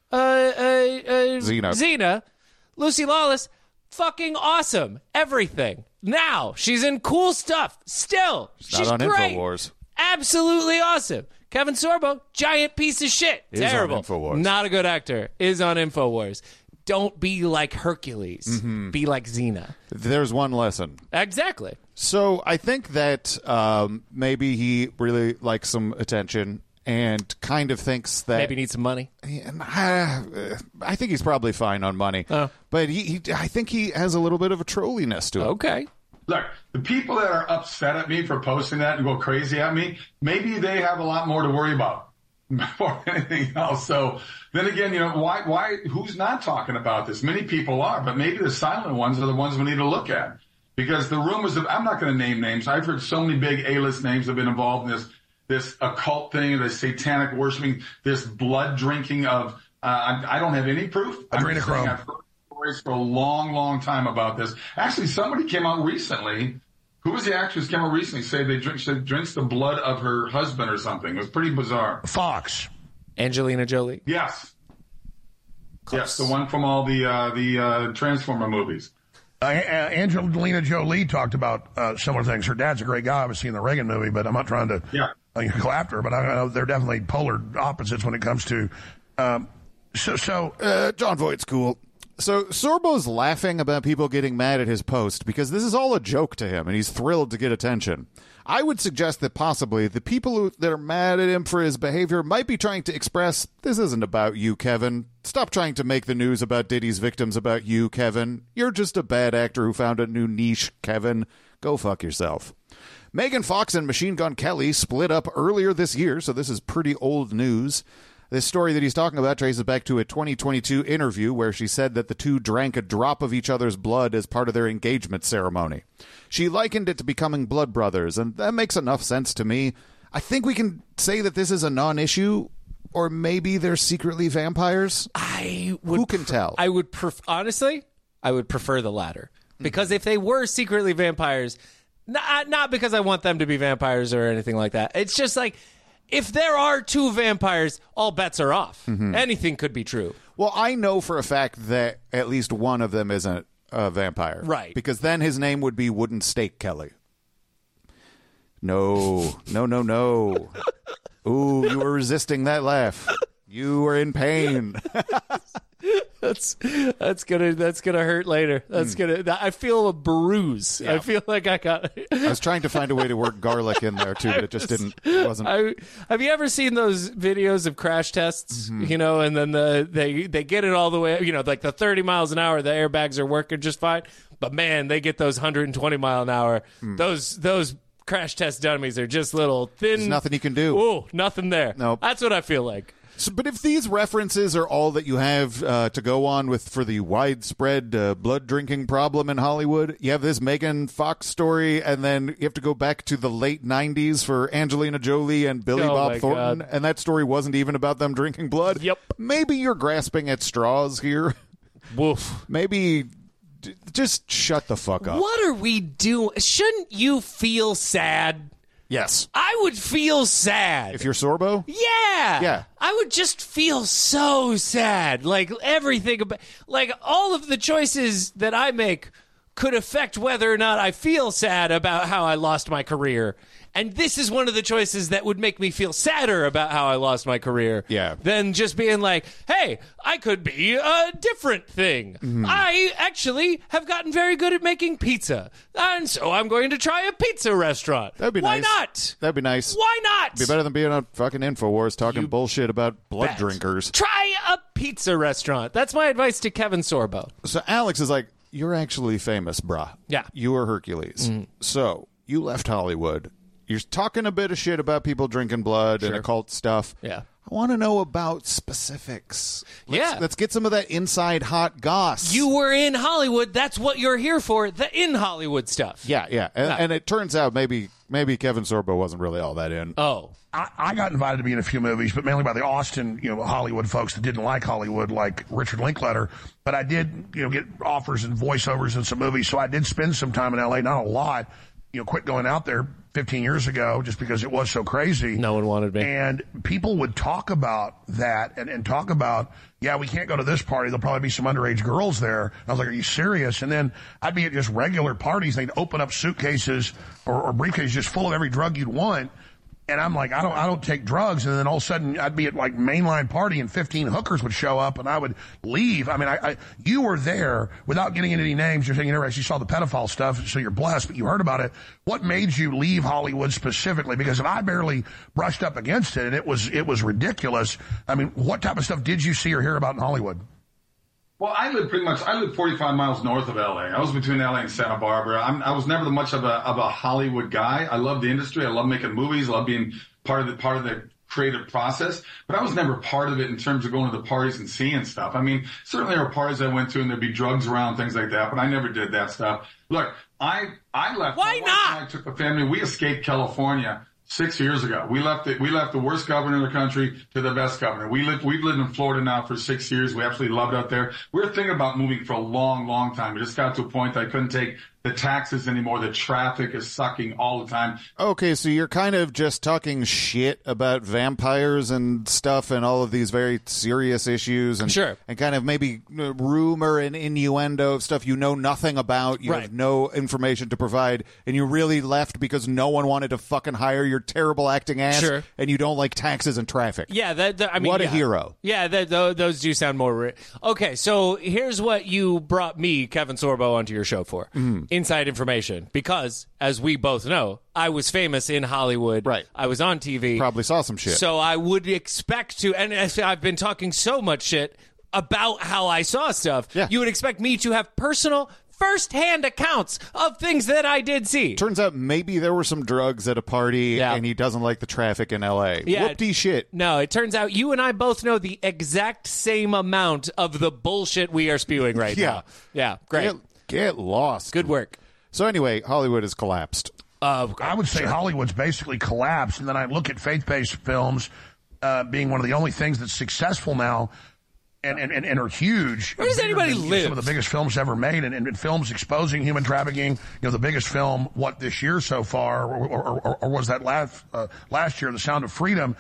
Xena, Lucy Lawless, fucking awesome, everything. Now she's in cool stuff. Still, she's
not on
great.
InfoWars.
Absolutely awesome. Kevin Sorbo, giant piece of shit.
Is
terrible.
on InfoWars.
Not a good actor. Is on InfoWars. Don't be like Hercules.
Mm-hmm.
Be like Xena.
There's one lesson.
Exactly.
So I think that maybe he really likes some attention and kind of thinks that
maybe needs some money.
I think he's probably fine on money, but I think he has a little bit of a trolliness to him.
Okay.
Look, the people that are upset at me for posting that and go crazy at me, maybe they have a lot more to worry about before anything else. So then again, why, who's not talking about this? Many people are, but maybe the silent ones are the ones we need to look at, because the rumors of, I'm not going to name names. I've heard so many big A-list names have been involved in this occult thing, this satanic worshiping, this blood drinking of, I don't have any proof.
Adrenochrome.
I've heard stories for a long, long time about this. Actually, somebody came out recently. Who was the actress came out recently? Say she drinks the blood of her husband or something. It was pretty bizarre.
Fox.
Angelina Jolie.
Yes. Close. Yes, the one from all the Transformer movies.
Angelina Jolie talked about similar things. Her dad's a great guy, obviously, in the Reagan movie, but I'm not trying to go after her. But I know they're definitely polar opposites when it comes to.
John Voight's cool. So Sorbo's laughing about people getting mad at his post because this is all a joke to him, and he's thrilled to get attention. I would suggest that possibly the people that are mad at him for his behavior might be trying to express, this isn't about you, Kevin. Stop trying to make the news about Diddy's victims about you, Kevin. You're just a bad actor who found a new niche, Kevin. Go fuck yourself. Megan Fox and Machine Gun Kelly split up earlier this year, so this is pretty old news. This story that he's talking about traces back to a 2022 interview where she said that the two drank a drop of each other's blood as part of their engagement ceremony. She likened it to becoming blood brothers, and that makes enough sense to me. I think we can say that this is a non-issue, or maybe they're secretly vampires. Who can tell?
I would honestly, I would prefer the latter. Because if they were secretly vampires, not because I want them to be vampires or anything like that. It's just like, if there are two vampires, all bets are off. Mm-hmm. Anything could be true.
Well, I know for a fact that at least one of them isn't a vampire.
Right.
Because then his name would be Wooden Steak Kelly. No. Ooh, you were resisting that laugh. You were in pain.
That's gonna hurt later. I feel a bruise.
Yeah.
I feel like I got.
I was trying to find a way to work garlic in there too, but it just wasn't.
Have you ever seen those videos of crash tests?
Mm-hmm.
You know, and then they get it all the way. You know, like the 30 miles an hour, the airbags are working just fine. But man, they get those 120 mile an hour. Those crash test dummies are just little thin.
There's nothing you can do.
Ooh, nothing there.
Nope.
That's what I feel like.
So, but if these references are all that you have to go on with for the widespread blood drinking problem in Hollywood, you have this Megan Fox story, and then you have to go back to the late 90s for Angelina Jolie and Billy Bob Thornton, and that story wasn't even about them drinking blood.
Yep.
Maybe you're grasping at straws here.
Woof.
Maybe just shut the fuck up.
What are we doing? Shouldn't you feel sad?
Yes.
I would feel sad.
If you're Sorbo?
Yeah.
Yeah.
I would just feel so sad. Like everything about, like all of the choices that I make could affect whether or not I feel sad about how I lost my career. And this is one of the choices that would make me feel sadder about how I lost my career.
Yeah.
Than just being like, hey, I could be a different thing.
Mm-hmm.
I actually have gotten very good at making pizza. And so I'm going to try a pizza restaurant.
That'd be
Why
nice.
not?
That'd be nice.
Why not?
Be better than being on fucking InfoWars talking bullshit about blood drinkers.
Try a pizza restaurant. That's my advice to Kevin Sorbo.
So Alex is like, you're actually famous, brah.
Yeah.
You are Hercules.
Mm-hmm.
So you left Hollywood. You're talking a bit of shit about people drinking blood and occult stuff.
Yeah.
I want to know about specifics.
Yeah.
Let's get some of that inside hot goss.
You were in Hollywood. That's what you're here for, the in Hollywood stuff.
Yeah. And it turns out maybe Kevin Sorbo wasn't really all that in.
Oh.
I got invited to be in a few movies, but mainly by the Austin, Hollywood folks that didn't like Hollywood, like Richard Linklater. But I did, get offers and voiceovers in some movies, so I did spend some time in L.A., not a lot. Quit going out there 15 years ago just because it was so crazy.
No one wanted me.
And people would talk about that and talk about, yeah, we can't go to this party. There'll probably be some underage girls there. And I was like, are you serious? And then I'd be at just regular parties. They'd open up suitcases or briefcases just full of every drug you'd want. And I'm like, I don't take drugs. And then all of a sudden I'd be at like mainline party and 15 hookers would show up and I would leave. I mean, you were there without getting into any names. You're saying you never actually saw the pedophile stuff, so you're blessed, but you heard about it. What made you leave Hollywood specifically? Because if I barely brushed up against it and it was ridiculous. I mean, what type of stuff did you see or hear about in Hollywood?
Well, I live 45 miles north of LA. I was between LA and Santa Barbara. I was never much of a Hollywood guy. I love the industry. I love making movies. I love being part of the creative process, but I was never part of it in terms of going to the parties and seeing stuff. I mean, certainly there were parties I went to and there'd be drugs around, things like that, but I never did that stuff. Look, I left.
Why not?
I took the family. We escaped California 6 years ago. We left the worst governor in the country to the best governor. We've lived in Florida now for 6 years. We absolutely love it out there. We were thinking about moving for a long, long time. It just got to a point that I couldn't take the taxes anymore. The traffic is sucking all the time.
Okay, so you're kind of just talking shit about vampires and stuff and all of these very serious issues and
Sure.
and kind of maybe rumor and innuendo of stuff you know nothing about, you
Right.
have no information to provide, and you really left because no one wanted to fucking hire your terrible acting ass,
Sure.
and you don't like taxes and traffic.
Yeah, I mean,
What a
yeah.
hero.
Yeah, those do sound more. Okay, so here's what you brought me, Kevin Sorbo, onto your show for. Inside information. Because, as we both know, I was famous in Hollywood.
Right.
I was on TV.
Probably saw some shit.
So I would expect to, and I've been talking so much shit about how I saw stuff,
Yeah.
you would expect me to have personal, first-hand accounts of things that I did see.
Turns out maybe there were some drugs at a party,
Yeah.
and he doesn't like the traffic in L.A.
Yeah.
Whoop-de shit.
No, it turns out you and I both know the exact same amount of the bullshit we are spewing right
Yeah.
now. Yeah, great.
Get lost.
Good work.
So anyway, Hollywood has collapsed.
I would say Hollywood's basically collapsed, and then I look at faith-based films being one of the only things that's successful now and are huge.
Where does anybody live?
Some of the biggest films ever made, and films exposing human trafficking. The biggest film, this year so far, or was that last year, The Sound of Freedom?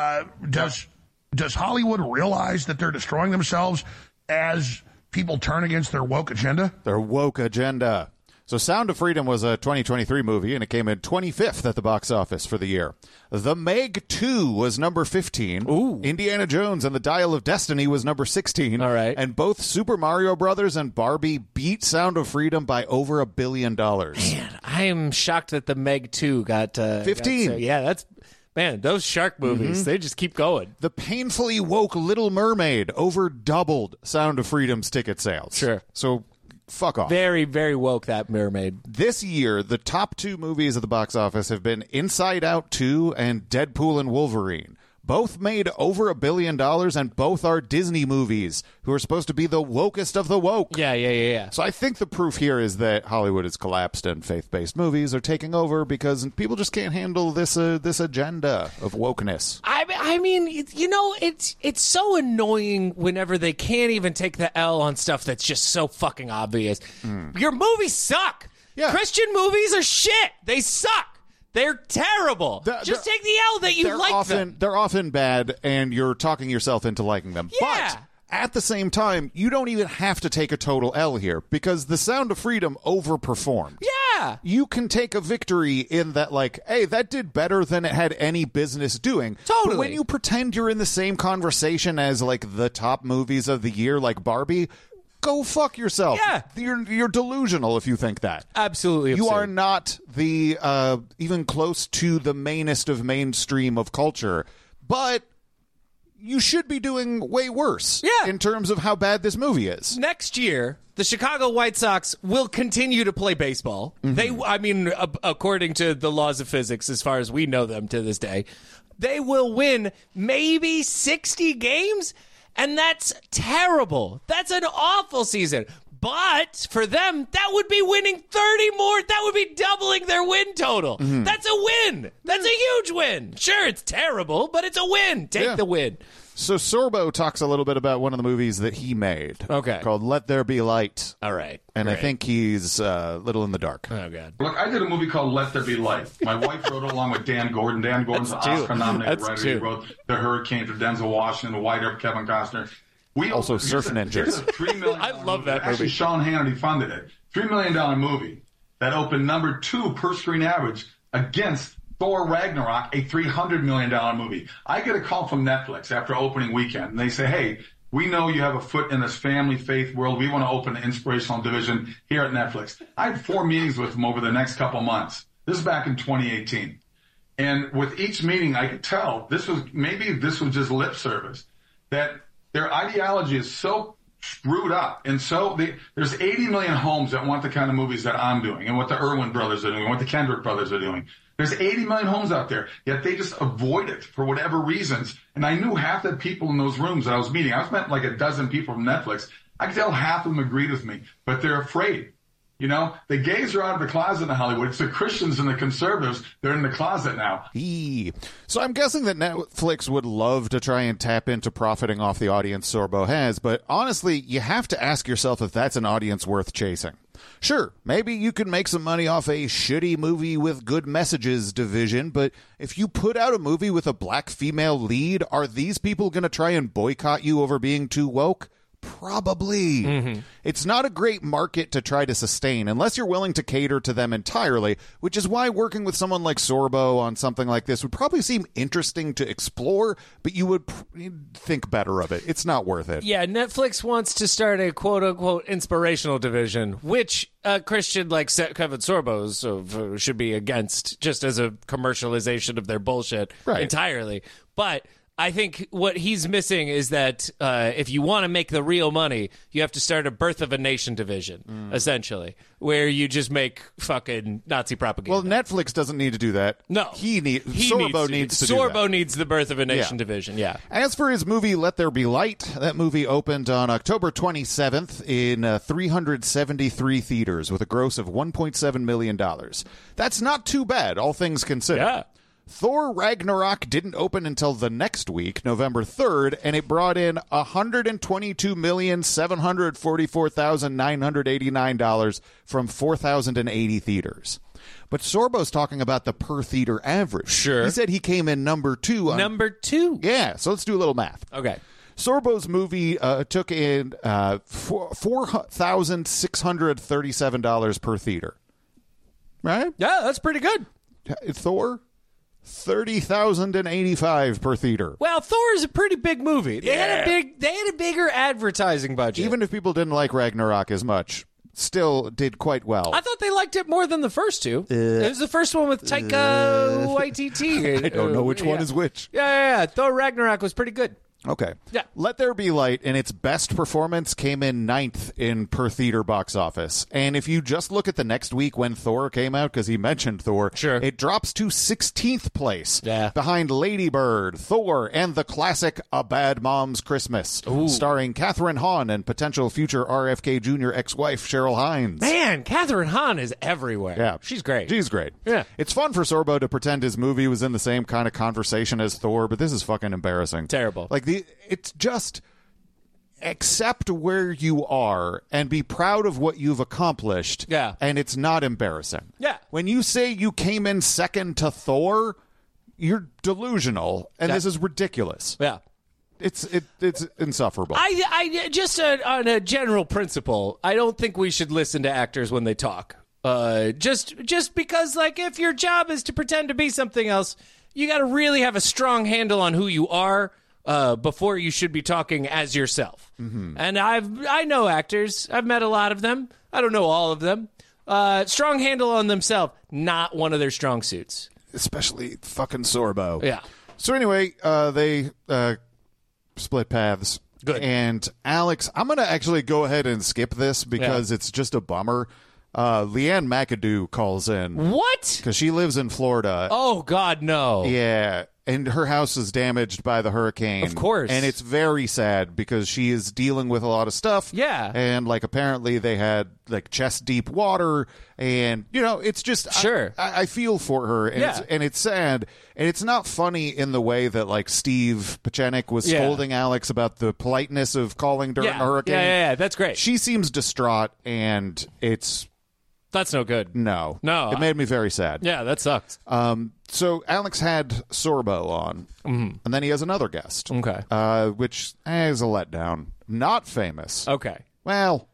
Does Hollywood realize that they're destroying themselves as people turn against their woke agenda?
Their woke agenda. So Sound of Freedom was a 2023 movie, and it came in 25th at the box office for the year. The Meg 2 was number 15.
Ooh.
Indiana Jones and the Dial of Destiny was number 16.
All right.
And both Super Mario Brothers and Barbie beat Sound of Freedom by over $1 billion.
Man, I am shocked that the Meg 2 got
15.
Yeah, that's... Man, those shark movies, they just keep going.
The painfully woke Little Mermaid over doubled Sound of Freedom's ticket sales.
Sure.
So fuck off.
Very, very woke, that mermaid.
This year, the top 2 movies at the box office have been Inside Out 2 and Deadpool and Wolverine. Both made over $1 billion, and both are Disney movies, who are supposed to be the wokest of the woke.
Yeah.
So I think the proof here is that Hollywood has collapsed and faith-based movies are taking over because people just can't handle this agenda of wokeness.
I mean, you know, it's so annoying whenever they can't even take the L on stuff that's just so fucking obvious. Your movies suck.
Yeah.
Christian movies are shit. They suck. They're terrible. Just take the L that you like them.
They're often bad, and you're talking yourself into liking them.
Yeah.
But at the same time, you don't even have to take a total L here, because The Sound of Freedom overperformed.
Yeah.
You can take a victory in that, like, hey, that did better than it had any business doing.
Totally.
But when you pretend you're in the same conversation as, like, the top movies of the year, like Barbie, go fuck yourself.
Yeah.
You're delusional if you think that.
Absolutely
You
absurd.
are not the even close to the mainest of mainstream of culture, but you should be doing way worse in terms of how bad this movie is.
Next year, the Chicago White Sox will continue to play baseball. According to the laws of physics, as far as we know them to this day, they will win maybe 60 games. And that's terrible. That's an awful season. But for them, that would be winning 30 more. That would be doubling their win total. That's a win. That's a huge win. Sure, it's terrible, but it's a win. Take the win.
So Sorbo talks a little bit about one of the movies that he made.
Okay.
Called Let There Be Light.
All right.
And
Great.
I think he's a little in the dark.
Oh, God.
Look, I did a movie called Let There Be Light. My wife wrote it along with Dan Gordon. Dan Gordon's an Oscar-nominated writer. He wrote The Hurricane for Denzel Washington, The White Earp, Kevin Costner.
Also Surf Ninjas.
Here's a $3 million
I love that movie.
Actually, Sean Hannity funded it. $3 million movie that opened number 2 per screen average against Thor Ragnarok, a $300 million movie. I get a call from Netflix after opening weekend, and they say, hey, we know you have a foot in this family faith world. We want to open an inspirational division here at Netflix. I had 4 meetings with them over the next couple months. This is back in 2018. And with each meeting, I could tell this was just lip service, that their ideology is so screwed up. And so there's 80 million homes that want the kind of movies that I'm doing and what the Irwin brothers are doing and what the Kendrick brothers are doing. There's 80 million homes out there, yet they just avoid it for whatever reasons. And I knew half the people in those rooms that I was meeting. I was met like a dozen people from Netflix. I could tell half of them agreed with me, but they're afraid. You know, the gays are out of the closet in Hollywood. It's the Christians and the conservatives. They're in the closet now.
So I'm guessing that Netflix would love to try and tap into profiting off the audience Sorbo has, but honestly, you have to ask yourself if that's an audience worth chasing. Sure, maybe you could make some money off a shitty movie with good messages division, but if you put out a movie with a black female lead, are these people going to try and boycott you over being too woke? Probably. It's not a great market to try to sustain unless you're willing to cater to them entirely, which is why working with someone like Sorbo on something like this would probably seem interesting to explore, but you would think better of it. It's not worth it.
Yeah, Netflix wants to start a quote-unquote inspirational division, which a Christian like Kevin Sorbo's should be against, just as a commercialization of their bullshit entirely. But I think what he's missing is that if you want to make the real money, you have to start a Birth of a Nation division, essentially, where you just make fucking Nazi propaganda.
Well, Netflix doesn't need to do that.
No.
Sorbo needs to do that.
Sorbo needs the Birth of a Nation division,
As for his movie Let There Be Light, that movie opened on October 27th in 373 theaters with a gross of $1.7 million. That's not too bad, all things considered.
Yeah.
Thor Ragnarok didn't open until the next week, November 3rd, and it brought in $122,744,989 from 4,080 theaters. But Sorbo's talking about the per-theater average.
Sure.
He said he came in number 2.
Number 2?
Yeah, so let's do a little math.
Okay.
Sorbo's movie took in $4,637 per theater. Right?
Yeah, that's pretty good.
Thor, $30,085 per theater.
Well, Thor is a pretty big movie. They had a bigger advertising budget.
Even if people didn't like Ragnarok as much, still did quite well.
I thought they liked it more than the first two. It was the first one with Taika Waititi.
I don't know which one is which.
Yeah. Thor Ragnarok was pretty good.
Okay.
Yeah.
Let There Be Light, in its best performance, came in 9th in per theater box office. And if you just look at the next week when Thor came out, because he mentioned Thor, it drops to 16th place behind Lady Bird, Thor, and the classic A Bad Mom's Christmas, starring Catherine Hahn and potential future RFK Jr. ex-wife Cheryl Hines.
Man, Catherine Hahn is everywhere.
Yeah.
She's great.
She's great.
Yeah.
It's fun for Sorbo to pretend his movie was in the same kind of conversation as Thor, but this is fucking embarrassing.
Terrible.
Like, it's just accept where you are and be proud of what you've accomplished.
Yeah.
And it's not embarrassing.
Yeah.
When you say you came in second to Thor, you're delusional, and this is ridiculous.
Yeah.
It's insufferable.
I just on a general principle, I don't think we should listen to actors when they talk. Just because, like, if your job is to pretend to be something else, you got to really have a strong handle on who you are. Before you should be talking as yourself. Mm-hmm. And I know actors. I've met a lot of them. I don't know all of them. Strong handle on themselves, not one of their strong suits.
Especially fucking Sorbo.
Yeah.
So anyway, they split paths.
Good.
And Alex, I'm going to actually go ahead and skip this because it's just a bummer. Leanne McAdoo calls in.
What?
Because she lives in Florida.
Oh, God, no.
Yeah. And her house is damaged by the hurricane.
Of course.
And it's very sad because she is dealing with a lot of stuff.
Yeah.
And, like, apparently they had, like, chest-deep water. And, you know, it's just...
Sure.
I feel for her. And, it's sad. And it's not funny in the way that, like, Steve Pachenik was scolding Alex about the politeness of calling during a hurricane.
Yeah. That's great.
She seems distraught, and it's...
That's no good.
No.
It
made me very sad.
Yeah, that sucks.
So Alex had Sorbo on, and then he has another guest.
Okay.
Which is a letdown. Not famous.
Okay.
Well,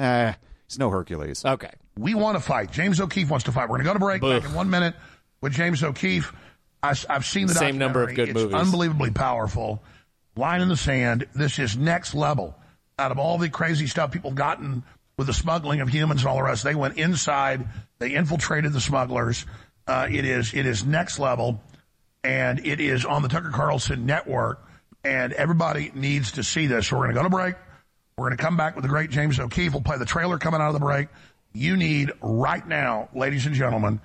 he's no Hercules.
Okay.
We want to fight. James O'Keefe wants to fight. We're going to go to break back in 1 minute with James O'Keefe. I've seen the
same number of good
it's
movies.
Unbelievably powerful. Line in the sand. This is next level. Out of all the crazy stuff people have gotten with the smuggling of humans and all the rest, they went inside. They infiltrated the smugglers. It is next level, and it is on the Tucker Carlson network, and everybody needs to see this. So we're going to go to break. We're going to come back with the great James O'Keefe. We'll play the trailer coming out of the break. You need right now, ladies and gentlemen,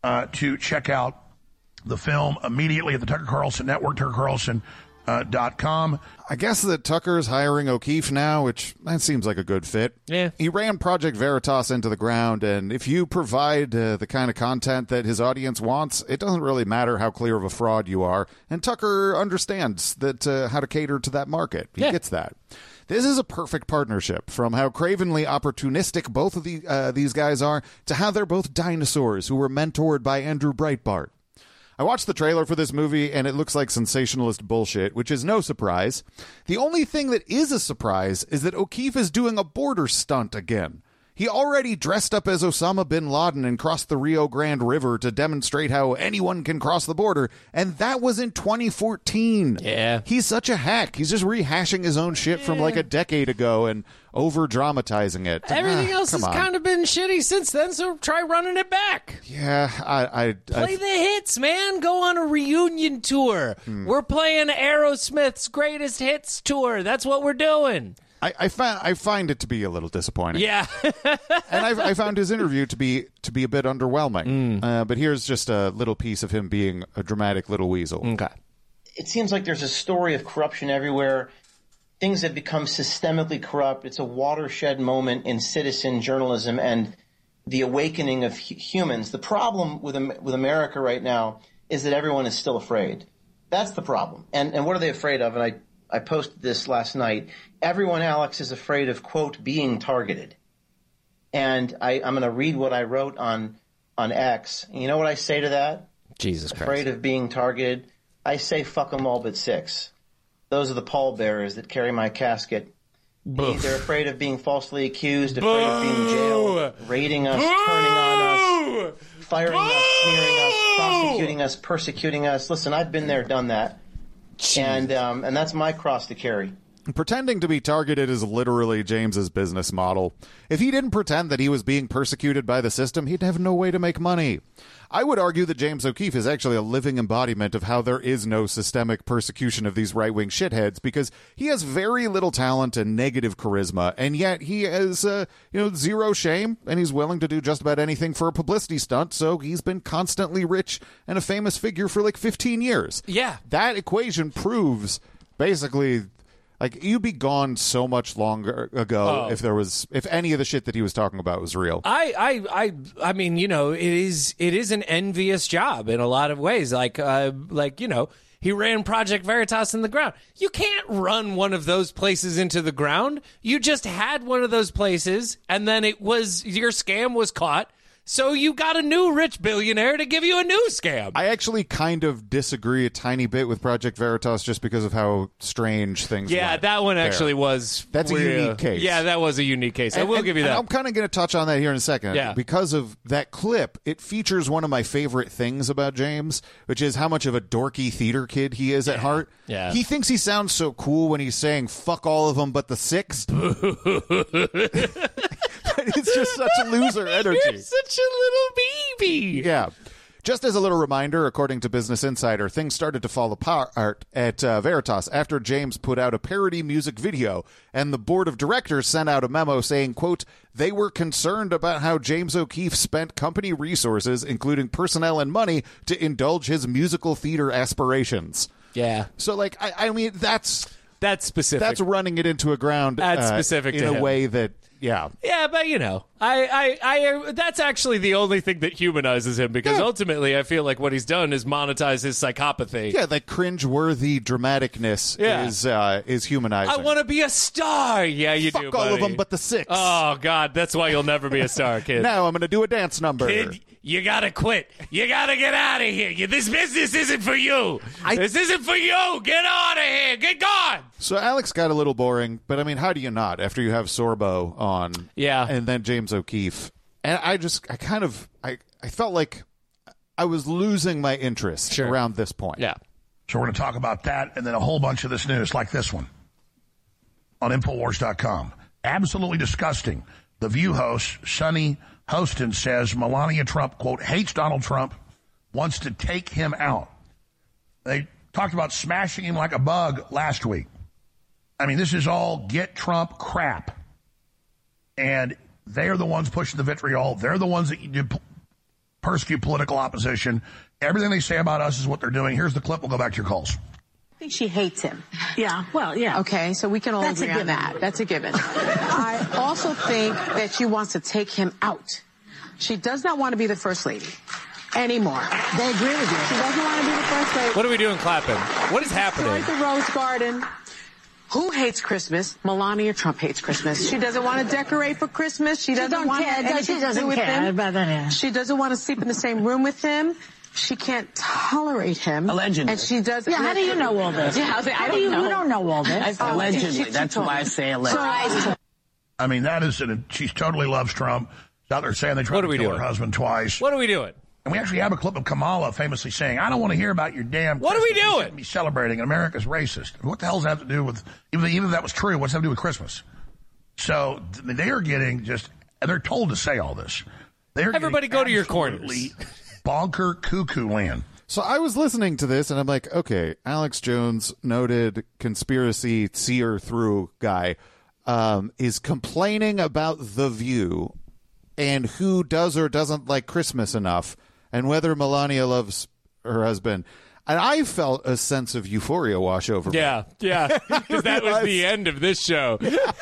to check out the film immediately at the Tucker Carlson network, tuckercarlson.com.
I guess that Tucker's hiring O'Keefe now, which that seems like a good fit.
Yeah.
He ran Project Veritas into the ground, and if you provide the kind of content that his audience wants, it doesn't really matter how clear of a fraud you are. And Tucker understands that how to cater to that market. He gets that. This is a perfect partnership, from how cravenly opportunistic both of these guys are to how they're both dinosaurs who were mentored by Andrew Breitbart. I watched the trailer for this movie, and it looks like sensationalist bullshit, which is no surprise. The only thing that is a surprise is that O'Keefe is doing a border stunt again. He already dressed up as Osama bin Laden and crossed the Rio Grande River to demonstrate how anyone can cross the border, and that was in 2014.
Yeah.
He's such a hack. He's just rehashing his own shit from like a decade ago and over-dramatizing it.
Everything else has kind of been shitty since then, so try running it back.
Yeah, I
play the hits, man. Go on a reunion tour. We're playing Aerosmith's Greatest Hits tour. That's what we're doing.
I find it to be a little disappointing.
Yeah.
And I found his interview to be a bit underwhelming. But here's just a little piece of him being a dramatic little weasel.
Okay.
It seems like there's a story of corruption everywhere. Things have become systemically corrupt. It's a watershed moment in citizen journalism and the awakening of humans. The problem with America right now is that everyone is still afraid. That's the problem. And what are they afraid of? And I posted this last night. Everyone, Alex, is afraid of, quote, being targeted. And I'm going to read what I wrote on X. And you know what I say to that?
Jesus Christ.
Afraid of being targeted? I say fuck them all but six. those are the pallbearers that carry my casket. They're afraid of being falsely accused, afraid of being jailed, raiding us, turning on us, firing us, smearing us, prosecuting us, persecuting us. Listen, I've been there, done that. And that's my cross to carry.
Pretending to be targeted is literally James's business model. If he didn't pretend that he was being persecuted by the system, he'd have no way to make money. I would argue that James O'Keefe is actually a living embodiment of how there is no systemic persecution of these right-wing shitheads, because he has very little talent and negative charisma, and yet he has zero shame, and he's willing to do just about anything for a publicity stunt, so he's been constantly rich and a famous figure for like 15 years.
Yeah.
That equation proves basically... Like, you'd be gone so much longer ago if any of the shit that he was talking about was real.
I mean, it is an envious job in a lot of ways. Like he ran Project Veritas in the ground. You can't run one of those places into the ground. You just had one of those places, and then your scam was caught. So you got a new rich billionaire to give you a new scam.
I actually kind of disagree a tiny bit with Project Veritas just because of how strange things were.
Yeah, that one actually was...
That's a unique case.
Yeah, that was a unique case. I will give you that.
I'm kind of going to touch on that here in a second.
Yeah.
Because of that clip, it features one of my favorite things about James, which is how much of a dorky theater kid he is at heart.
Yeah.
He thinks he sounds so cool when he's saying, fuck all of them but the 6. It's just such a loser energy.
You're such a little baby.
Yeah. Just as a little reminder, according to Business Insider, things started to fall apart at Veritas after James put out a parody music video, and the board of directors sent out a memo saying, quote, they were concerned about how James O'Keefe spent company resources, including personnel and money, to indulge his musical theater aspirations.
Yeah.
So, like, I mean, that's
specific.
That's running it into a ground
that's specific
in
to
a
him.
way that, yeah.
Yeah, but I that's actually the only thing that humanizes him, because ultimately I feel like what he's done is monetize his psychopathy.
Yeah, that cringe-worthy dramaticness is humanizing.
I want to be a star. Yeah, you
Fuck
do,
all
buddy.
of them but the 6.
Oh, God, that's why you'll never be a star, kid.
Now I'm going to do a dance number.
Kid, you got to quit. You got to get out of here. This business isn't for you. This isn't for you. Get out of here. Get gone.
So Alex got a little boring, but I mean, how do you not after you have Sorbo on?
Yeah.
And then James O'Keefe. And I felt like I was losing my interest around this point.
Yeah.
So we're going to talk about that and then a whole bunch of this news like this one on Infowars.com. Absolutely disgusting. The View host, Sonny Hostin, says Melania Trump, quote, hates Donald Trump, wants to take him out. They talked about smashing him like a bug last week. I mean, this is all get Trump crap. And they are the ones pushing the vitriol. They're the ones that persecute political opposition. Everything they say about us is what they're doing. Here's the clip. We'll go back to your calls.
I think she hates him.
Yeah, well, yeah.
Okay, so we can all agree on that. That's a given. I also think that she wants to take him out. She does not want to be the first lady anymore.
They agree with you.
She doesn't want to be the first lady.
What are we doing clapping? What is happening?
Like the Rose Garden. Who hates Christmas? Melania Trump hates Christmas. She doesn't want to decorate for Christmas. She doesn't want anything to do with him. She doesn't want to sleep in the same room with him. She can't tolerate him.
Allegedly.
And she doesn't.
Yeah, how do you know all this?
Yeah, I don't know.
You don't know all this.
Allegedly.
That's why I say allegedly.
I mean, that is, she totally loves Trump. She's out there saying they tried to kill her husband twice.
What are we doing?
And we actually have a clip of Kamala famously saying, I don't want to hear about your damn
What
Christmas.
are we doing?
You shouldn't be celebrating, and America's racist. What the hell does that have to do with, even if that was true, what's that have to do with Christmas? So they are getting just, and they're told to say all this.
Everybody go to your corners.
Bonker cuckoo land.
So I was listening to this, and I'm like, okay, Alex Jones, noted conspiracy seer-through guy, is complaining about The View and who does or doesn't like Christmas enough, and whether Melania loves her husband. And I felt a sense of euphoria wash over me.
Yeah, because that was the end of this show.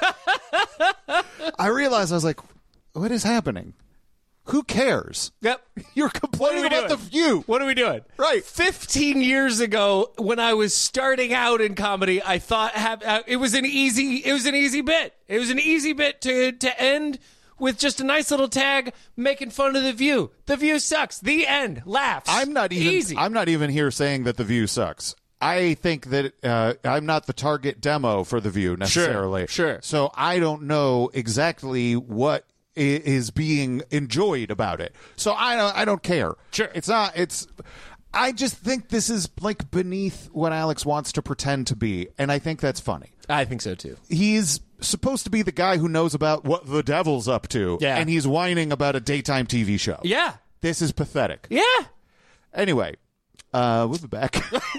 I realized, I was like, what is happening? Who cares?
Yep.
You're complaining about The View.
What are we doing?
Right.
15 years ago, when I was starting out in comedy, I thought it was an easy bit. It was an easy bit to end with just a nice little tag making fun of The View. The View sucks. The end. Laughs.
I'm not even here saying that The View sucks. I think that I'm not the target demo for The View necessarily.
Sure.
So I don't know exactly what is being enjoyed about it. So I don't care.
Sure.
I just think this is like beneath what Alex wants to pretend to be, and I think that's funny.
I think so too.
He's supposed to be the guy who knows about what the devil's up to, and he's whining about a daytime TV show.
Yeah.
This is pathetic.
Yeah.
Anyway, we'll be back.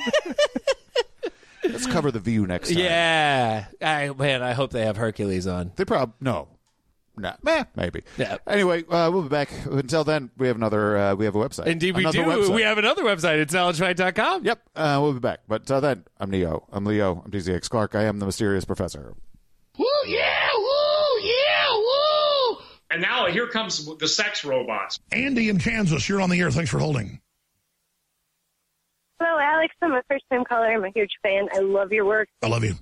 Let's cover The View next time.
Yeah. I hope they have Hercules on.
They probably no. Nah, maybe.
Yeah.
Anyway, we'll be back. Until then, we have another. We have a website.
Indeed, we do.
Website.
We have another website at knowledgefight.com.
Yep. We'll be back. But until then, I'm Neo. I'm Leo. I'm DZX Clark. I am the mysterious professor.
Woo, yeah, woo, yeah, woo. And now here comes the sex robots.
Andy in Kansas, you're on the air. Thanks for holding.
Hello, Alex. I'm a first-time caller. I'm a huge fan. I love your work.
I love you.